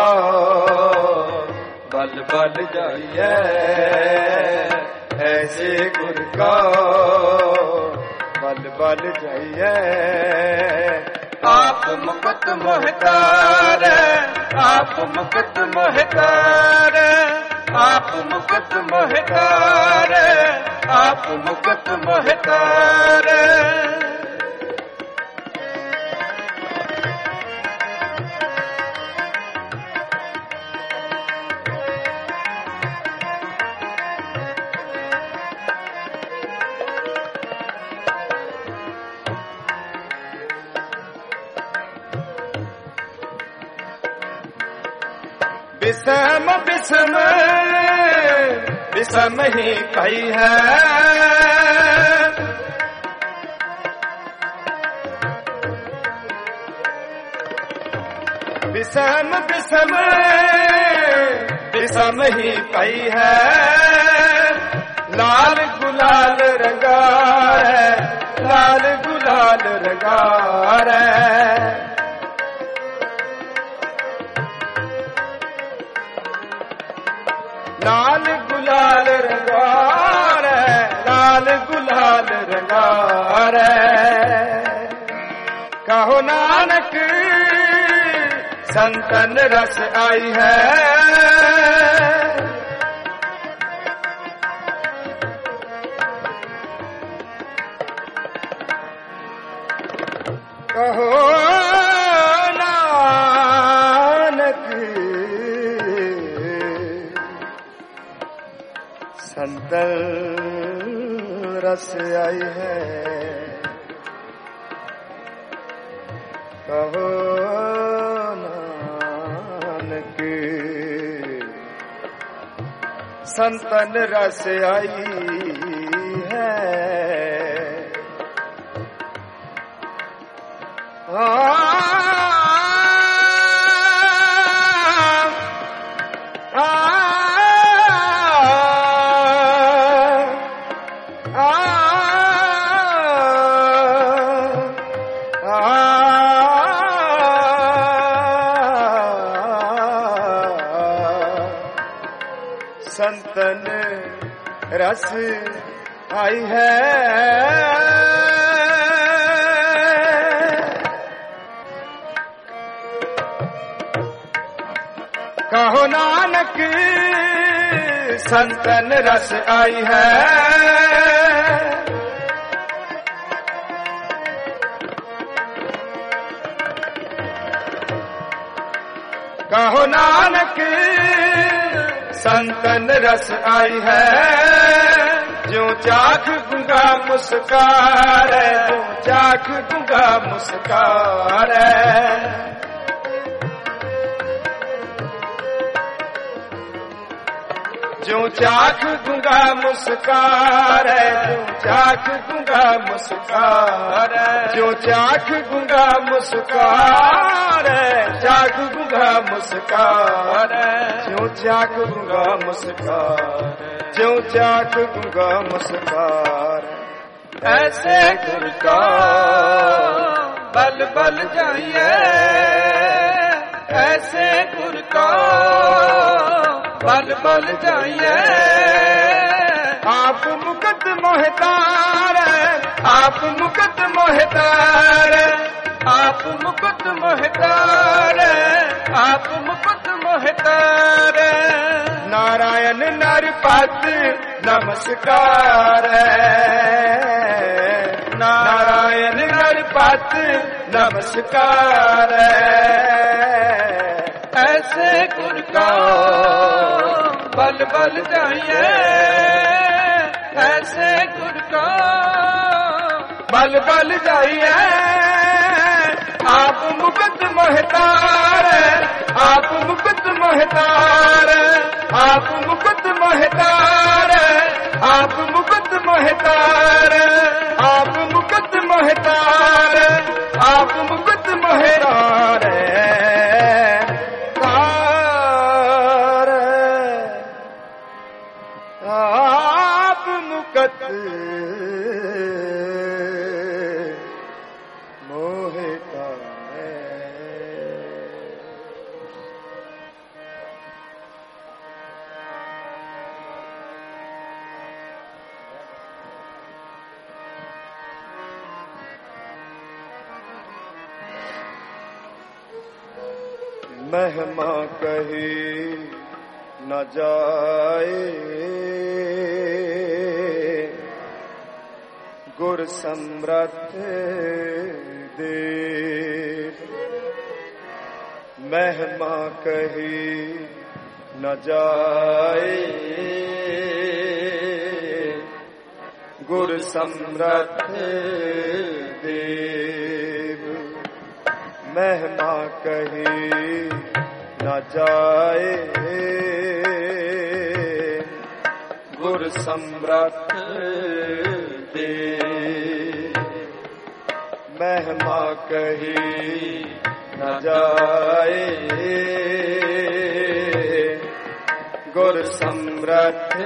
बल बल जाइए ऐसे गुर का बल बल जाइए आप मुकत मोहितार आप मुकत मोहितार आप मुकत मोहितार आप मुकत मोहितार विषम विषम विषम ही कही है विषम विषम विषम ही कही है लाल गुलाल रंगा है लाल गुलाल रंगा है लाल गुलाल रंगार लाल गुलाल रंगार कहो नानक संतन रस आई है संतन रस आई है, कहो नानक संतन रस आई है। संतन रस आई है, कहो नानक संतन रस आई है। कहो नानक संतन रस आई है, जो चाख दूंगा मुस्कार, जो चाख दूंगा मुस्कार। जो चाख दूंगा मुस्कार, जो चाख दूंगा मुस्कार, जो चाख दूंगा मुस्कार, चाख दूंगा मुस्कार, जो चाख दूंगा मुस्कार, जो चाख दूंगा मुस्कार। ऐसे गुर का बल बल जाइए, ऐसे गुर का बल बल जाइए। आप मुकत मोहतार, आप मुकत मोहतार, आप मुकुट मोहतार, आप मुकुट मोहतार। नारायण नरपत नमस्कार, नारायण नरपत नमस्कार। ऐसे गुर का बल बल जाइए, ऐसे गुर का बल बल जाइए। आप मुकुट मोहतार, आप मुकुट मोहतार, आप मुकुट मोहतार, आप मुकुट मोहतार, आप मुकुट मोहतार, आप मुकुट मोहतार। आप मुकुट मोहतार। महिमा कही न जाए, गुर समर्थ दे। महिमा कही न जाए, गुर समर्थ देव। महिमा कही न जाए, गुर समर्थ देव। महिमा कही न जाए, गुर समर्थ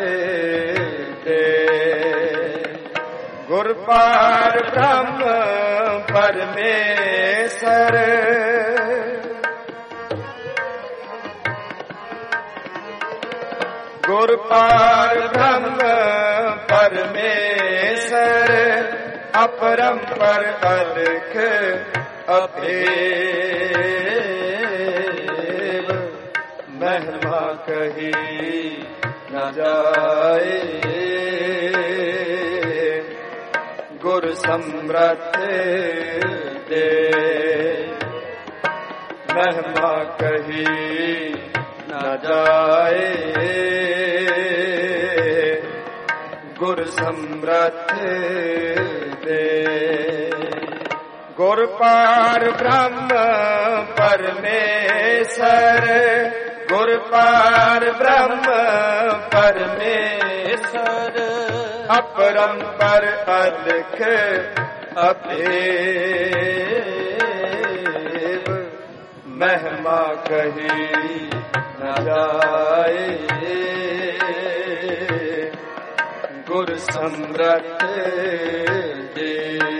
देव। गुर पार ब्रह्म परमेश्वर, गुर पार ब्रह्म परमेश्वर, अपरंपर अलख अभेद। महिमा कही न जाए, गुर समर्थ दे। महिमा कही न जाए, ਗੁਰ ਸਮਰਥ ਦੇ। ਗੁਰ ਪਾਰ ਬ੍ਰਹਮ ਪਰਮੇਸ਼ਰ, ਗੁਰ ਪਾਰ ਬ੍ਰਹਮ ਪਰਮੇਸ਼ਰ, ਅਪਰੰਪਰ ਅਲਖ ਅਭੇਦ, ਮਹਿਮਾ ਕਹੀ ਨ ਜਾਏ, ਗੁਰ ਸਮਰਥ ਦੇ।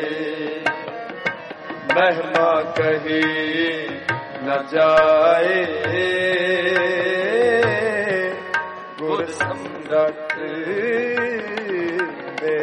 ਮਹਿਮਾ ਕਹੀ ਨ ਜਾਏ, ਗੁਰ ਸਮਰਥ ਦੇ।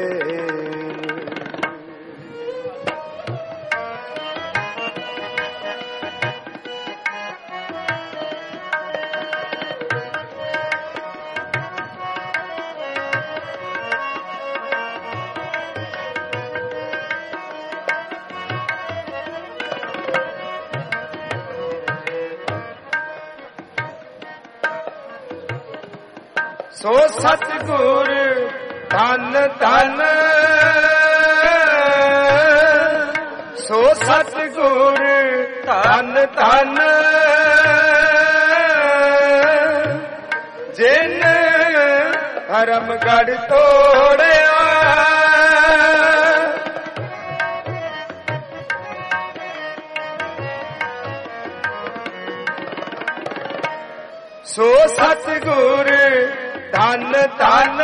ਸੋ ਸਤਿਗੁਰ ਧੰਨ ਧੰਨ, ਸੋ ਸਤਿਗੁਰ ਧੰਨ ਧੰਨ, ਜਿਨ ਧਰਮਗੜ੍ਹ ਤੋੜਿਆ, ਸੋ ਸਤਿਗੁਰ ਧੰਨ ਧੰਨ,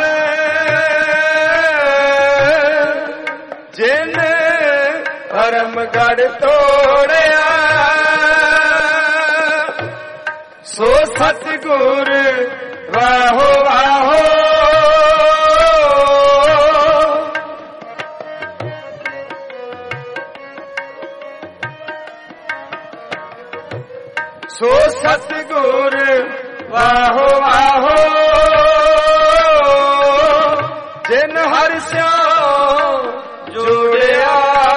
ਜਿਨ ਧਰਮਗੜ੍ਹ ਤੋੜਿਆ, ਸੋ ਸਤਿਗੁਰ ਵਾਹੋ ਵਾਹੋ, ਸੋ ਸਤਿਗੁਰ ਵਾਹੋ ਵਾਹੋ, ਜਿਨ ਹਰਿ ਸਿਉ ਜੋੜਿਆ,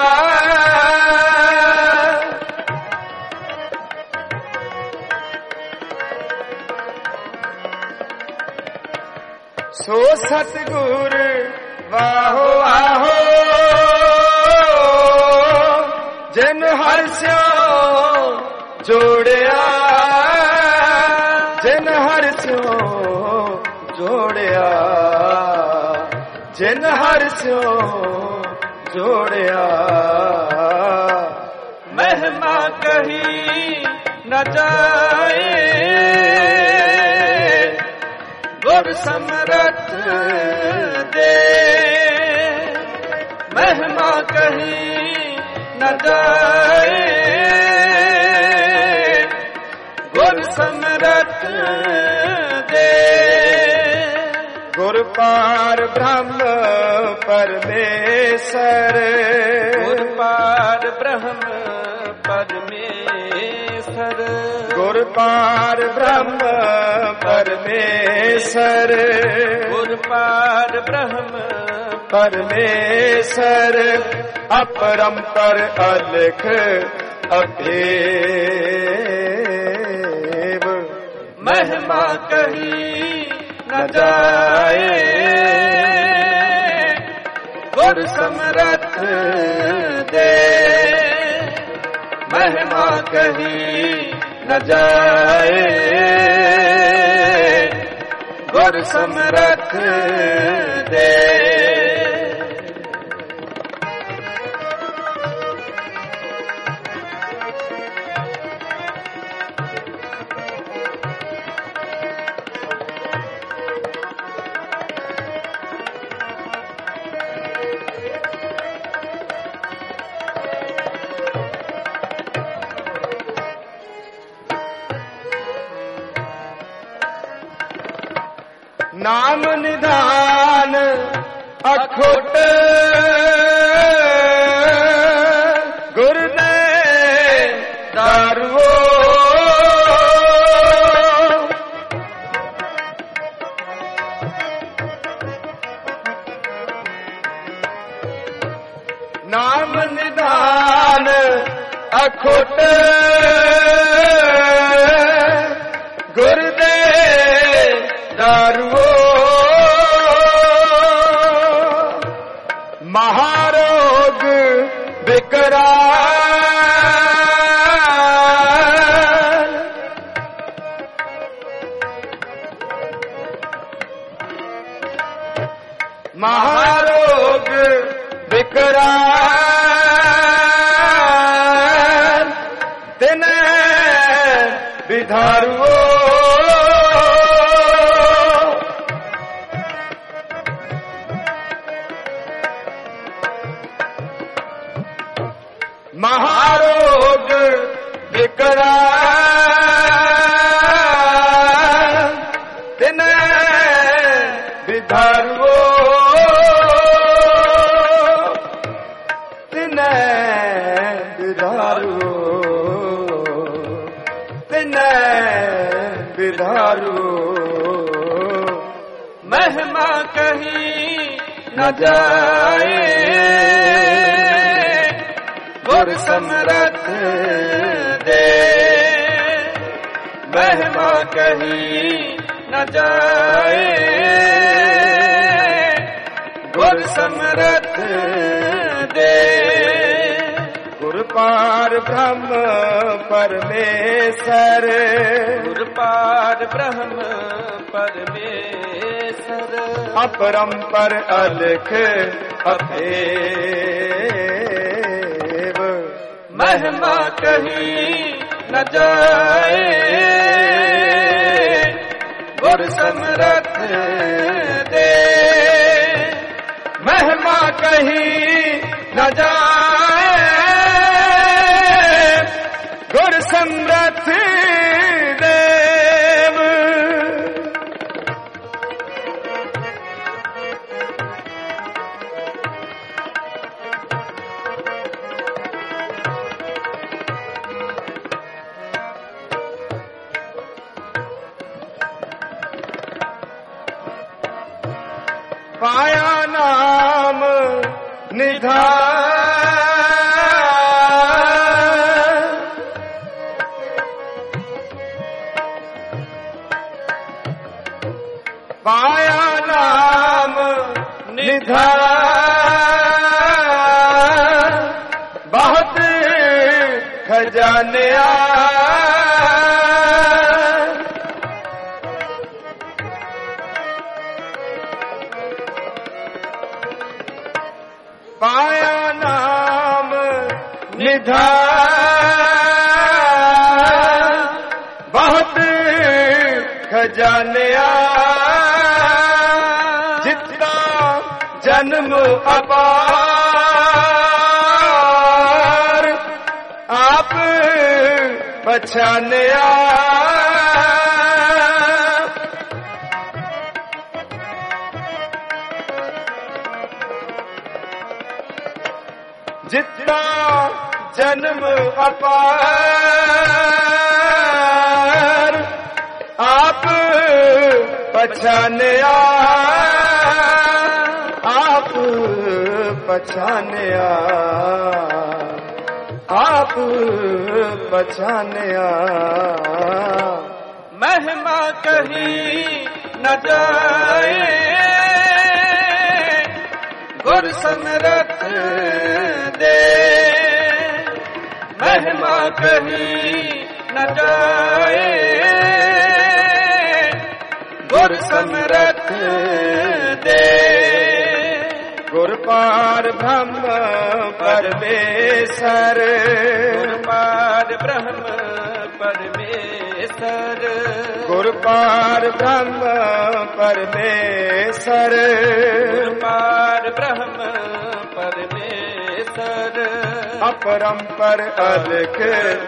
ਸੋ ਸਤਿਗੁਰ ਵਾਹੋ ਵਾਹੋ, ਜਿਨ ਹਰਿ ਸਿਉ ਜੋੜਿਆ, ਜਿਨ ਹਰਿ ਸਿਉ ਜੋੜਿਆ, ਜਿਨ ਹਰਿ ਸਿਉ ਜੋੜਿਆ, ਮਹਿਮਾ ਕਹੀ ਨ ਜਾਏ, ਗੁਰ ਸਮਰਥ ਦੇ। ਮਹਿਮਾ ਕਹੀ ਨ ਜਾਏ, ਗੁਰ ਸਮਰਥ ਦੇ। ਗੁਰ ਪਾਰ ਬ੍ਰਹਮ ਪਰਮੇਸ਼ਰ, ਗੁਰ ਪਾਰ ਬ੍ਰਹਮ ਪਰਮੇਸ਼ਰ, ਗੁਰ ਪਾਰ ਬ੍ਰਹਮ ਪਰਮੇਸ਼ਰ, ਗੁਰ ਪਾਰ ਬ੍ਰਹਮ ਪਰਮੇਸ਼ਰ, ਅਪਰੰਪਰ ਅਲਖ ਅਭੇਦ, ਮਹਿਮਾ ਕਹੀ ਨ ਜਾਏ, ਗੁਰ ਸਮਰਥ ਦੇ। ਮਹਿਮਾ ਕਹੀ ਨ ਜਾਏ, ਗੁਰ ਸਮਰਥ ਦੇ। ਨਾਮ ਨਿਧਾਨ ਅਖੁੱਟ, ਗੁਰ ਨੇ ਦਾਰਵੋ, ਨਾਮ ਨਿਧਾਨ ਅਖੁੱਟ, ਗੁਰ ਦੇ ਦਾਰਵੋ, महारोग विकराल तिने विधारुओ महारोग विकराल तिने विधारुओ तिने विधारुओ तिने विधारुओ महिमा कहीं न जाए गुर समरथ दे महिमा कहीं न जाए गुर समरथ दे गुर पार ब्रह्म परमेश्वर गुर पार ब्रह्म परमेश्वर अपरंपर अलख अभेव महिमा कहीं न जाए गुर समरथ दे महिमा कहीं न जाए गुर समरथ देव पाया नाम निधान पाया नाम निधान बहुत खजाने पाया नाम निधान बहुत खजाने जितना जन्म अपार आप पहचाने जितना जन्म अपार आप पहचाने आप पहचाने आप पहचाने महिमा कहीं न जाए गुर समरथ दे महिमा कहीं न जाए गुर समरथ दे गुर पार ब्रह्म परमेश्वर गुर पार ब्रह्म परमेश्वर गुर पार ब्रह्म परमेश्वर गुर पार ब्रह्म परमेश्वर अपरंपर अलख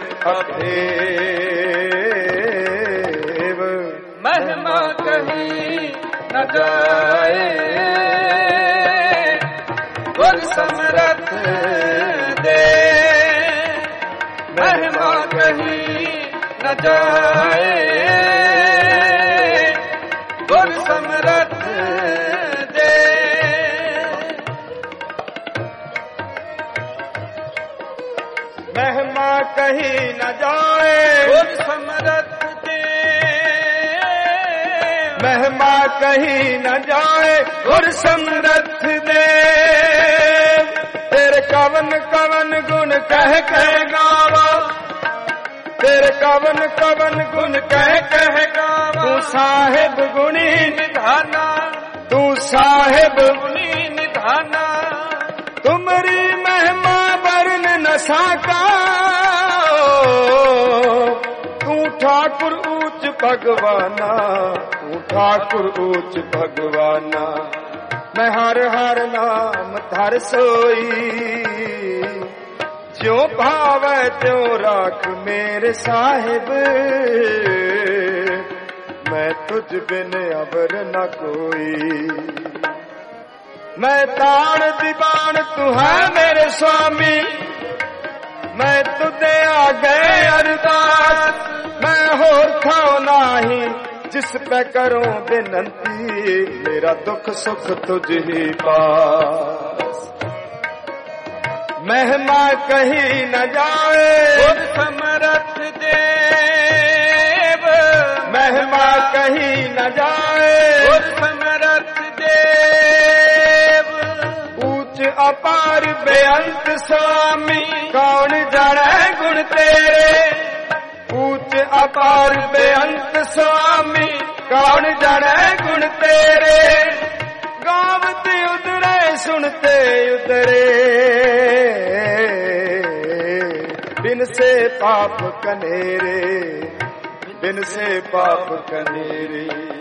अभेव महिमा कहीं न जाए गुर समरथ दे महिमा कहीं न जाए गुर समरथ दे महिमा कहीं न जाए गुर समरथ दे महिमा कहीं न जाए गुर समरथ दे तेरे कवन कवन गुण कह गावा तेरे कवन कवन गुण कह गावा तू साहिब गुणी निधाना तू साहिब निधाना, तुमरी महिमा वर्ण न साका, तू ठाकुर ऊंच भगवाना, तू ठाकुर ऊंच भगवाना। मैं हर हर नाम धर सोई, ज्यों भावै त्यों राख मेरे साहिब, मैं तुझ बिन अबर न कोई। मैं ताण दीवान तू है मेरे स्वामी, मैं तुझे आ गए अरदास, मैं होर था नाही जिस पे करो विनंती, मेरा दुख सुख तुझ ही पास। महिमा कही न जाए और समरथ देव, महिमा कही न जाए और समरथ देव, ऊंच अपार बेअंत स्वामी, कौन जाने गुण तेरे, ऊंच अपार बेअंत स्वामी, कौन जाने गुण तेरे। गावते उतरे सुनते उतरे, बिन से पाप कनेरे, बिन से पाप कनेरे।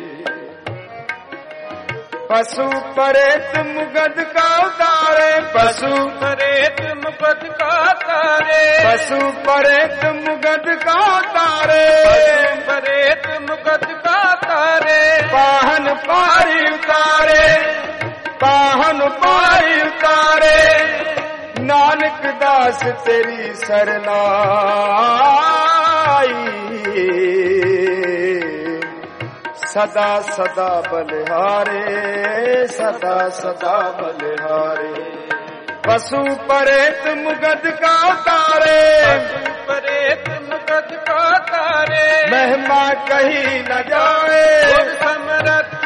पशु परेत मुगद का उतारे, पशु परेत मुगद का तारे, पशु परेत मुगद का उतारे, परेत मुगद का तारे। पाहन पारी उतारे, पाहन पारी उतारे, नानक दास तेरी सरनाई, सदा सदा बलिहारे, सदा सदा बलिहारे। पशु परेत मुगद का तारे, परेत मुगद का तारे। महिमा कही न जाए समरथ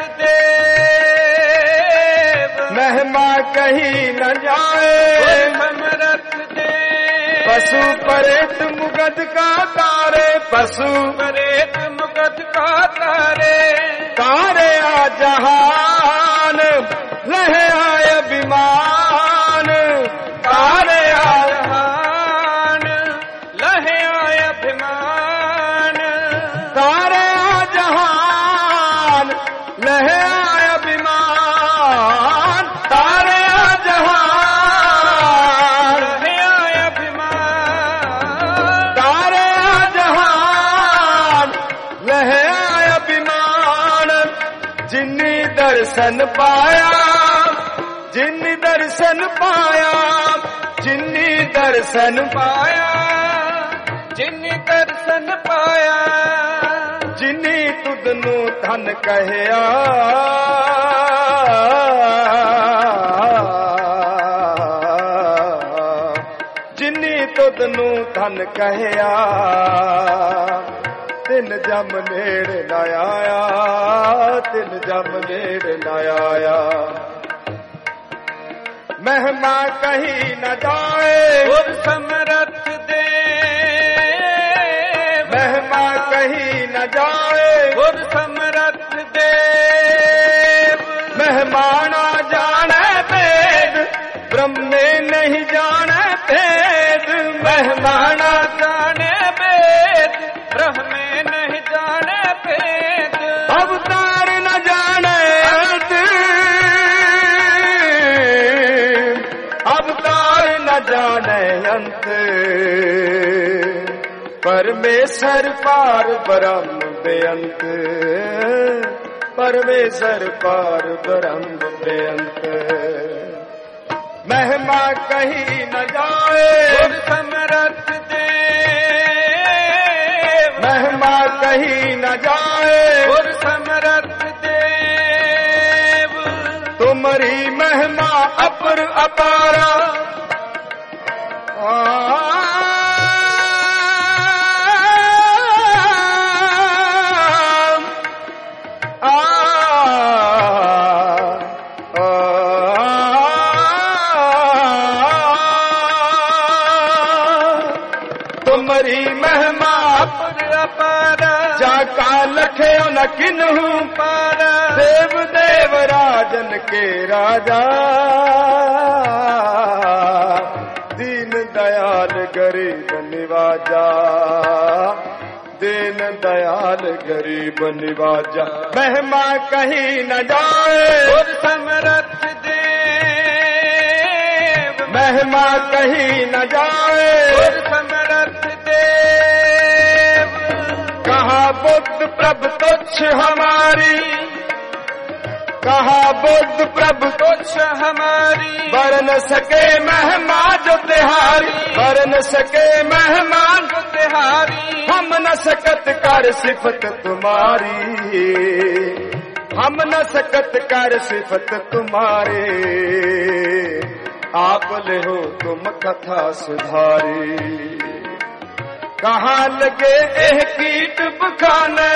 देव, महिमा कही न जाए समरथ देव। पशु परेत मुगद का तारे, पशु परेत मुगद का तारे। तारे आ जहान रहे आय अभिमान, तारे आ जहान लहे आय अभिमान, तारे आ जहान लहे आय अभिमान, तारे आ जहान लहे आय अभिमान, तारे आ जहान लहे आय अभिमान। जिन्नी दर्शन पाया, जिन्नी दर्शन पाया, जिन्नी दर्शन पाया, जिन्नी दर्शन पाया। जिन्नी तुदनू धन कहया, जिन्नी तुदनू धन कहया, तिन जम नेड़ न आया, तिन जम नेड़ न आया। महिमा कही न जाए और समरथ देव, महिमा कही न जाए और समरथ देव। मेहमाना जाने वेद, ब्रह्म में नहीं जाने भेद, मेहमाना जाने वेद, ब्रह्म में नहीं जाने भेद। अवतार न जाने अंत, अवतार न जाने अंत, परमेश्वर पार ब्रह्म बेअंत, परमेश्वर पार ब्रह्म बेअंत। महिमा कही न जाए और समरथ देव, महिमा कही न जाए और समरथ देव। तुम्हारी महिमा अपर अपारा, तुम्हारी महिमा अपर अपार, जाका लखे न किन्हू पार। देव दे देवराजन के राजा दीन दयाल गरीब निवाजा दीन दयाल गरीब निवाजा महिमा कहीं न जाए और समर्थ देव महिमा कहीं न जाए और समर्थ देव कहा बुद्ध प्रभु तुच्छ हमारी कहा बुद्ध प्रभु तुच्छ हमारी बर न सके महिमा जो तिहारी बर न सके महिमा जो तिहारी हम न सकत कर सिफत तुम्हारी हम न सकत कर सिफत तुम्हारे आप ले हो तुम कथा सुधारी कहाँ लगे एह कीट बखाने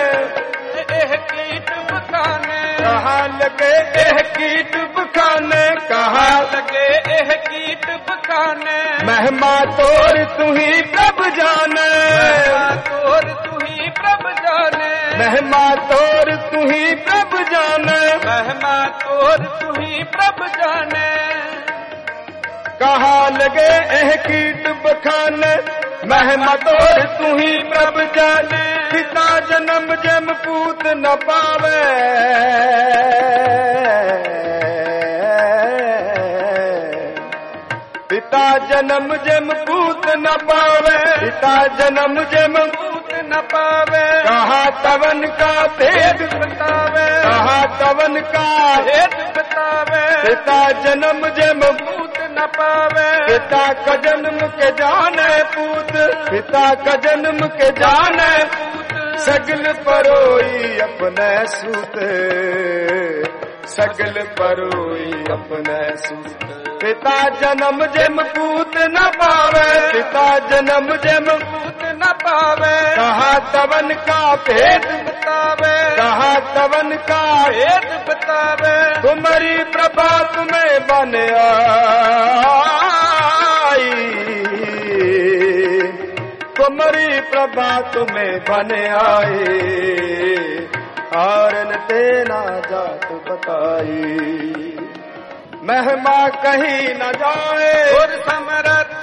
कहाँ लगे एह कीट बखाने कहाँ लगे एह कीट बखाने महिमा तोर तू ही प्रभ जाने तोर तू ही प्रभ जाने महिमा तोर तू ही प्रभ जाने महिमा तोर तू ही प्रभ जाने कहाँ लगे एह कीट बखाने महिमा तोर तू ही प्रभ जाने पिता जन्म जम पूत न पावे पिता जन्म जम पूत न पावे पिता जन्म जम पूत न पावे कहा तवन का भेद बतावे कहा तवन का भेद बतावे पिता जन्म जम पूत न पावे पिता का जन्म के जाने पूत पिता का जन्म के जाने सगल परोई अपने सूत सगल परोई अपने सूत पिता जन्म जम पूत न पावे पिता जन्म जम पूत न पावे कहा तवन का भेद बतावे कहा तवन का भेद बतावे तुम्हारी प्रभा तुम्हें बन आई तुम्हारी प्रभा तुम्हें बन आए आरन तेना जात बताई महिमा कहीं न जाए और समर्थ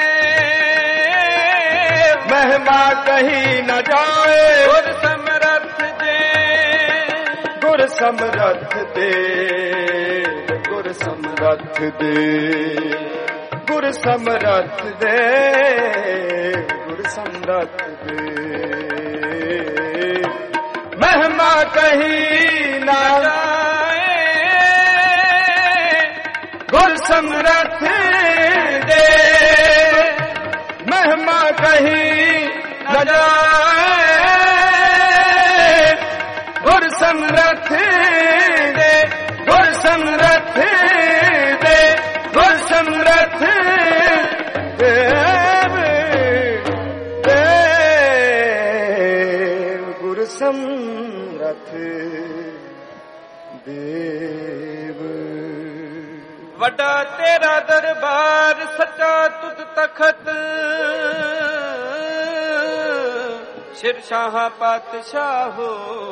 देव महिमा कहीं न जाए और समर्थ देव गुर समरथ दे गुर समरथ दे गुर समरथ दे गुर समरथ दे महिमा कहीं न जाए गुर समरथ दे महिमा कहीं न जाए गुर समरथ दे गुर समरथ दे गुर समरथ देव देव गुर समरथ देव ਵੱਡਾ ਤੇਰਾ ਦਰਬਾਰ ਸੱਚਾ ਤੁਧ ਤਖਤ ਸ਼ਿਰਸ਼ਾਹ ਪਾਤਸ਼ਾਹੋ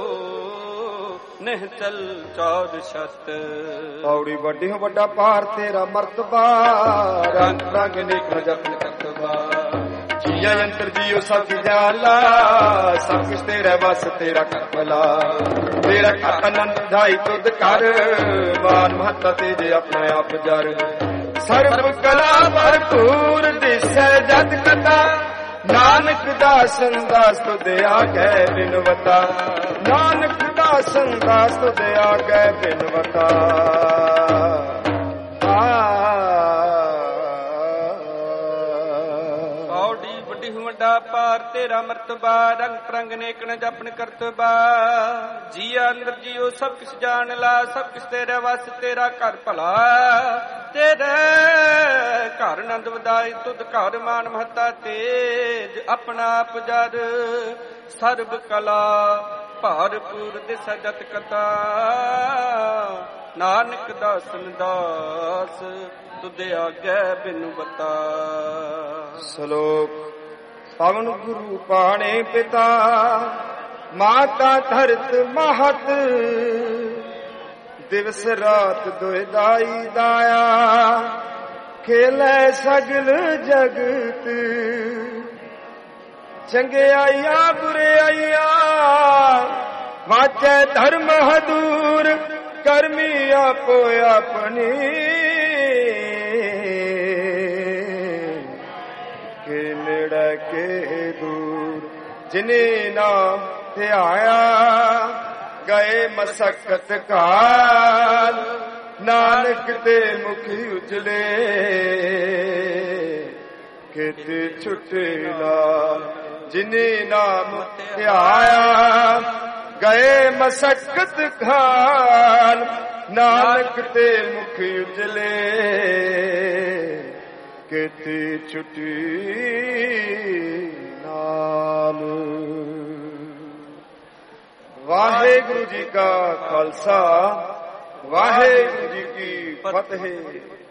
ਨਹਿ ਚਲ ਚੌਦ ਛਤ ਪੌੜੀ ਵੱਡੀ ਹੋ ਵੱਡਾ ਪਾਰ ਤੇਰਾ ਮਰਤਬਾ ਰੰਗ ਰੰਗ ਨੇਕ ਜਪਨ ਕਰਤਬਾ ਜੀਆ ਅੰਤਰ ਜੀਓ ਸਭ ਕੀ ਜਾਲਾ ਸਭ ਕੁਛ ਤੇਰਾ ਵਸ ਤੇਰਾ ਕਰਮਲਾ ਤੇਰਾ ਘਰ ਆਨੰਦ ਧਾਈ ਤੁਧ ਕਰ ਮਾਨ ਮਹੱਤਾ ਤੇਰੇ ਆਪਣੇ ਆਪ ਜਰ ਸਰਬ ਕਲਾ ਭਰਪੂਰ ਦਿਸੈ ਜਦ ਕਥਾ ਨਾਨਕ ਦਾ ਸੰਦਾਸ ਤੁਧ ਆਗੈ ਬਿਨਵਤਾ ਨਾਨਕ ਦਾ ਸੰਦਾਸ ਤੁਧ ਆਗੈ ਬਿਨਵਤਾ ਪੌੜੀ ਵੱਡੀ ਵੱਡਾ ਪਾਰ ਤੇਰਾ ਮਰਤਬਾ ਰੰਗ ਪ੍ਰੰਗ ਨੇਕ ਨ ਜਪਨ ਕਰਤਬਾ ਜੀਆ ਅੰਦਰ ਜੀਓ ਸਭ ਕਿਛ ਜਾਣ ਲਾ ਸਭ ਕਿਛ ਤੇਰੇ ਵਸ ਤੇਰਾ ਘਰ ਭਲਾ ਤੇਰੇ ਘਰ ਆਨੰਦ ਵਧਾਈ ਤੁਧ ਘਰ ਮਾਨ ਮਹੱਤਾ ਤੇਜ ਆਪਣਾ ਆਪ ਜਰ ਸਰਬ ਕਲਾ ਭਰਪੂਰ ਦਿਸ ਜਤ ਕਥਾ ਨਾਨਕ ਦਾਸਨ ਦਾਸ ਤੁਧ ਆਗੈ ਬਿਨੁ ਬਤਾ ਸ਼ਲੋਕ ਪਵਨ ਗੁਰੂ ਪਾਣੇ ਪਿਤਾ ਮਾਤਾ ਧਰਤ ਮਹਤ ਦਿਵਸ ਰਾਤ ਦੁਇ ਦਾਈ ਦਾਇਆ ਖੇਲੇ ਸਗਲ ਜਗਤ ਚੰਗਿਆਈਆ ਬੁਰਿਆਈਆ ਵਾਚੈ ਧਰਮ ਹਦੂਰ ਕਰਮੀ ਆਪੋ ਆਪਣੀ ਕੇ ਨੇੜੇ ਕੇ ਦੂਰ ਜਿਨੇ ਨਾਮ ਧਿਆਇਆ ਗਏ ਮਸਕਤ ਕਾਲ ਨਾਨਕ ਤੇ ਮੁਖ ਉਜਲੇ ਕਿਤੇ ਛੁਟੇ ਨਾ ਜਿਨੇ ਨਾਮ ਧਿਆਇਆ ਗਏ ਮਸਕਤ ਕਾਲ ਨਾਨਕ ਤੇ ਮੁਖ ਉਜਲੇ ਕਿਤੇ ਛੁਟੀ ਨਾਮ। ਵਾਹਿਗੁਰੂ ਜੀ ਕਾ ਖਾਲਸਾ ਵਾਹਿਗੁਰੂ ਜੀ ਕੀ ਫਤਿਹ।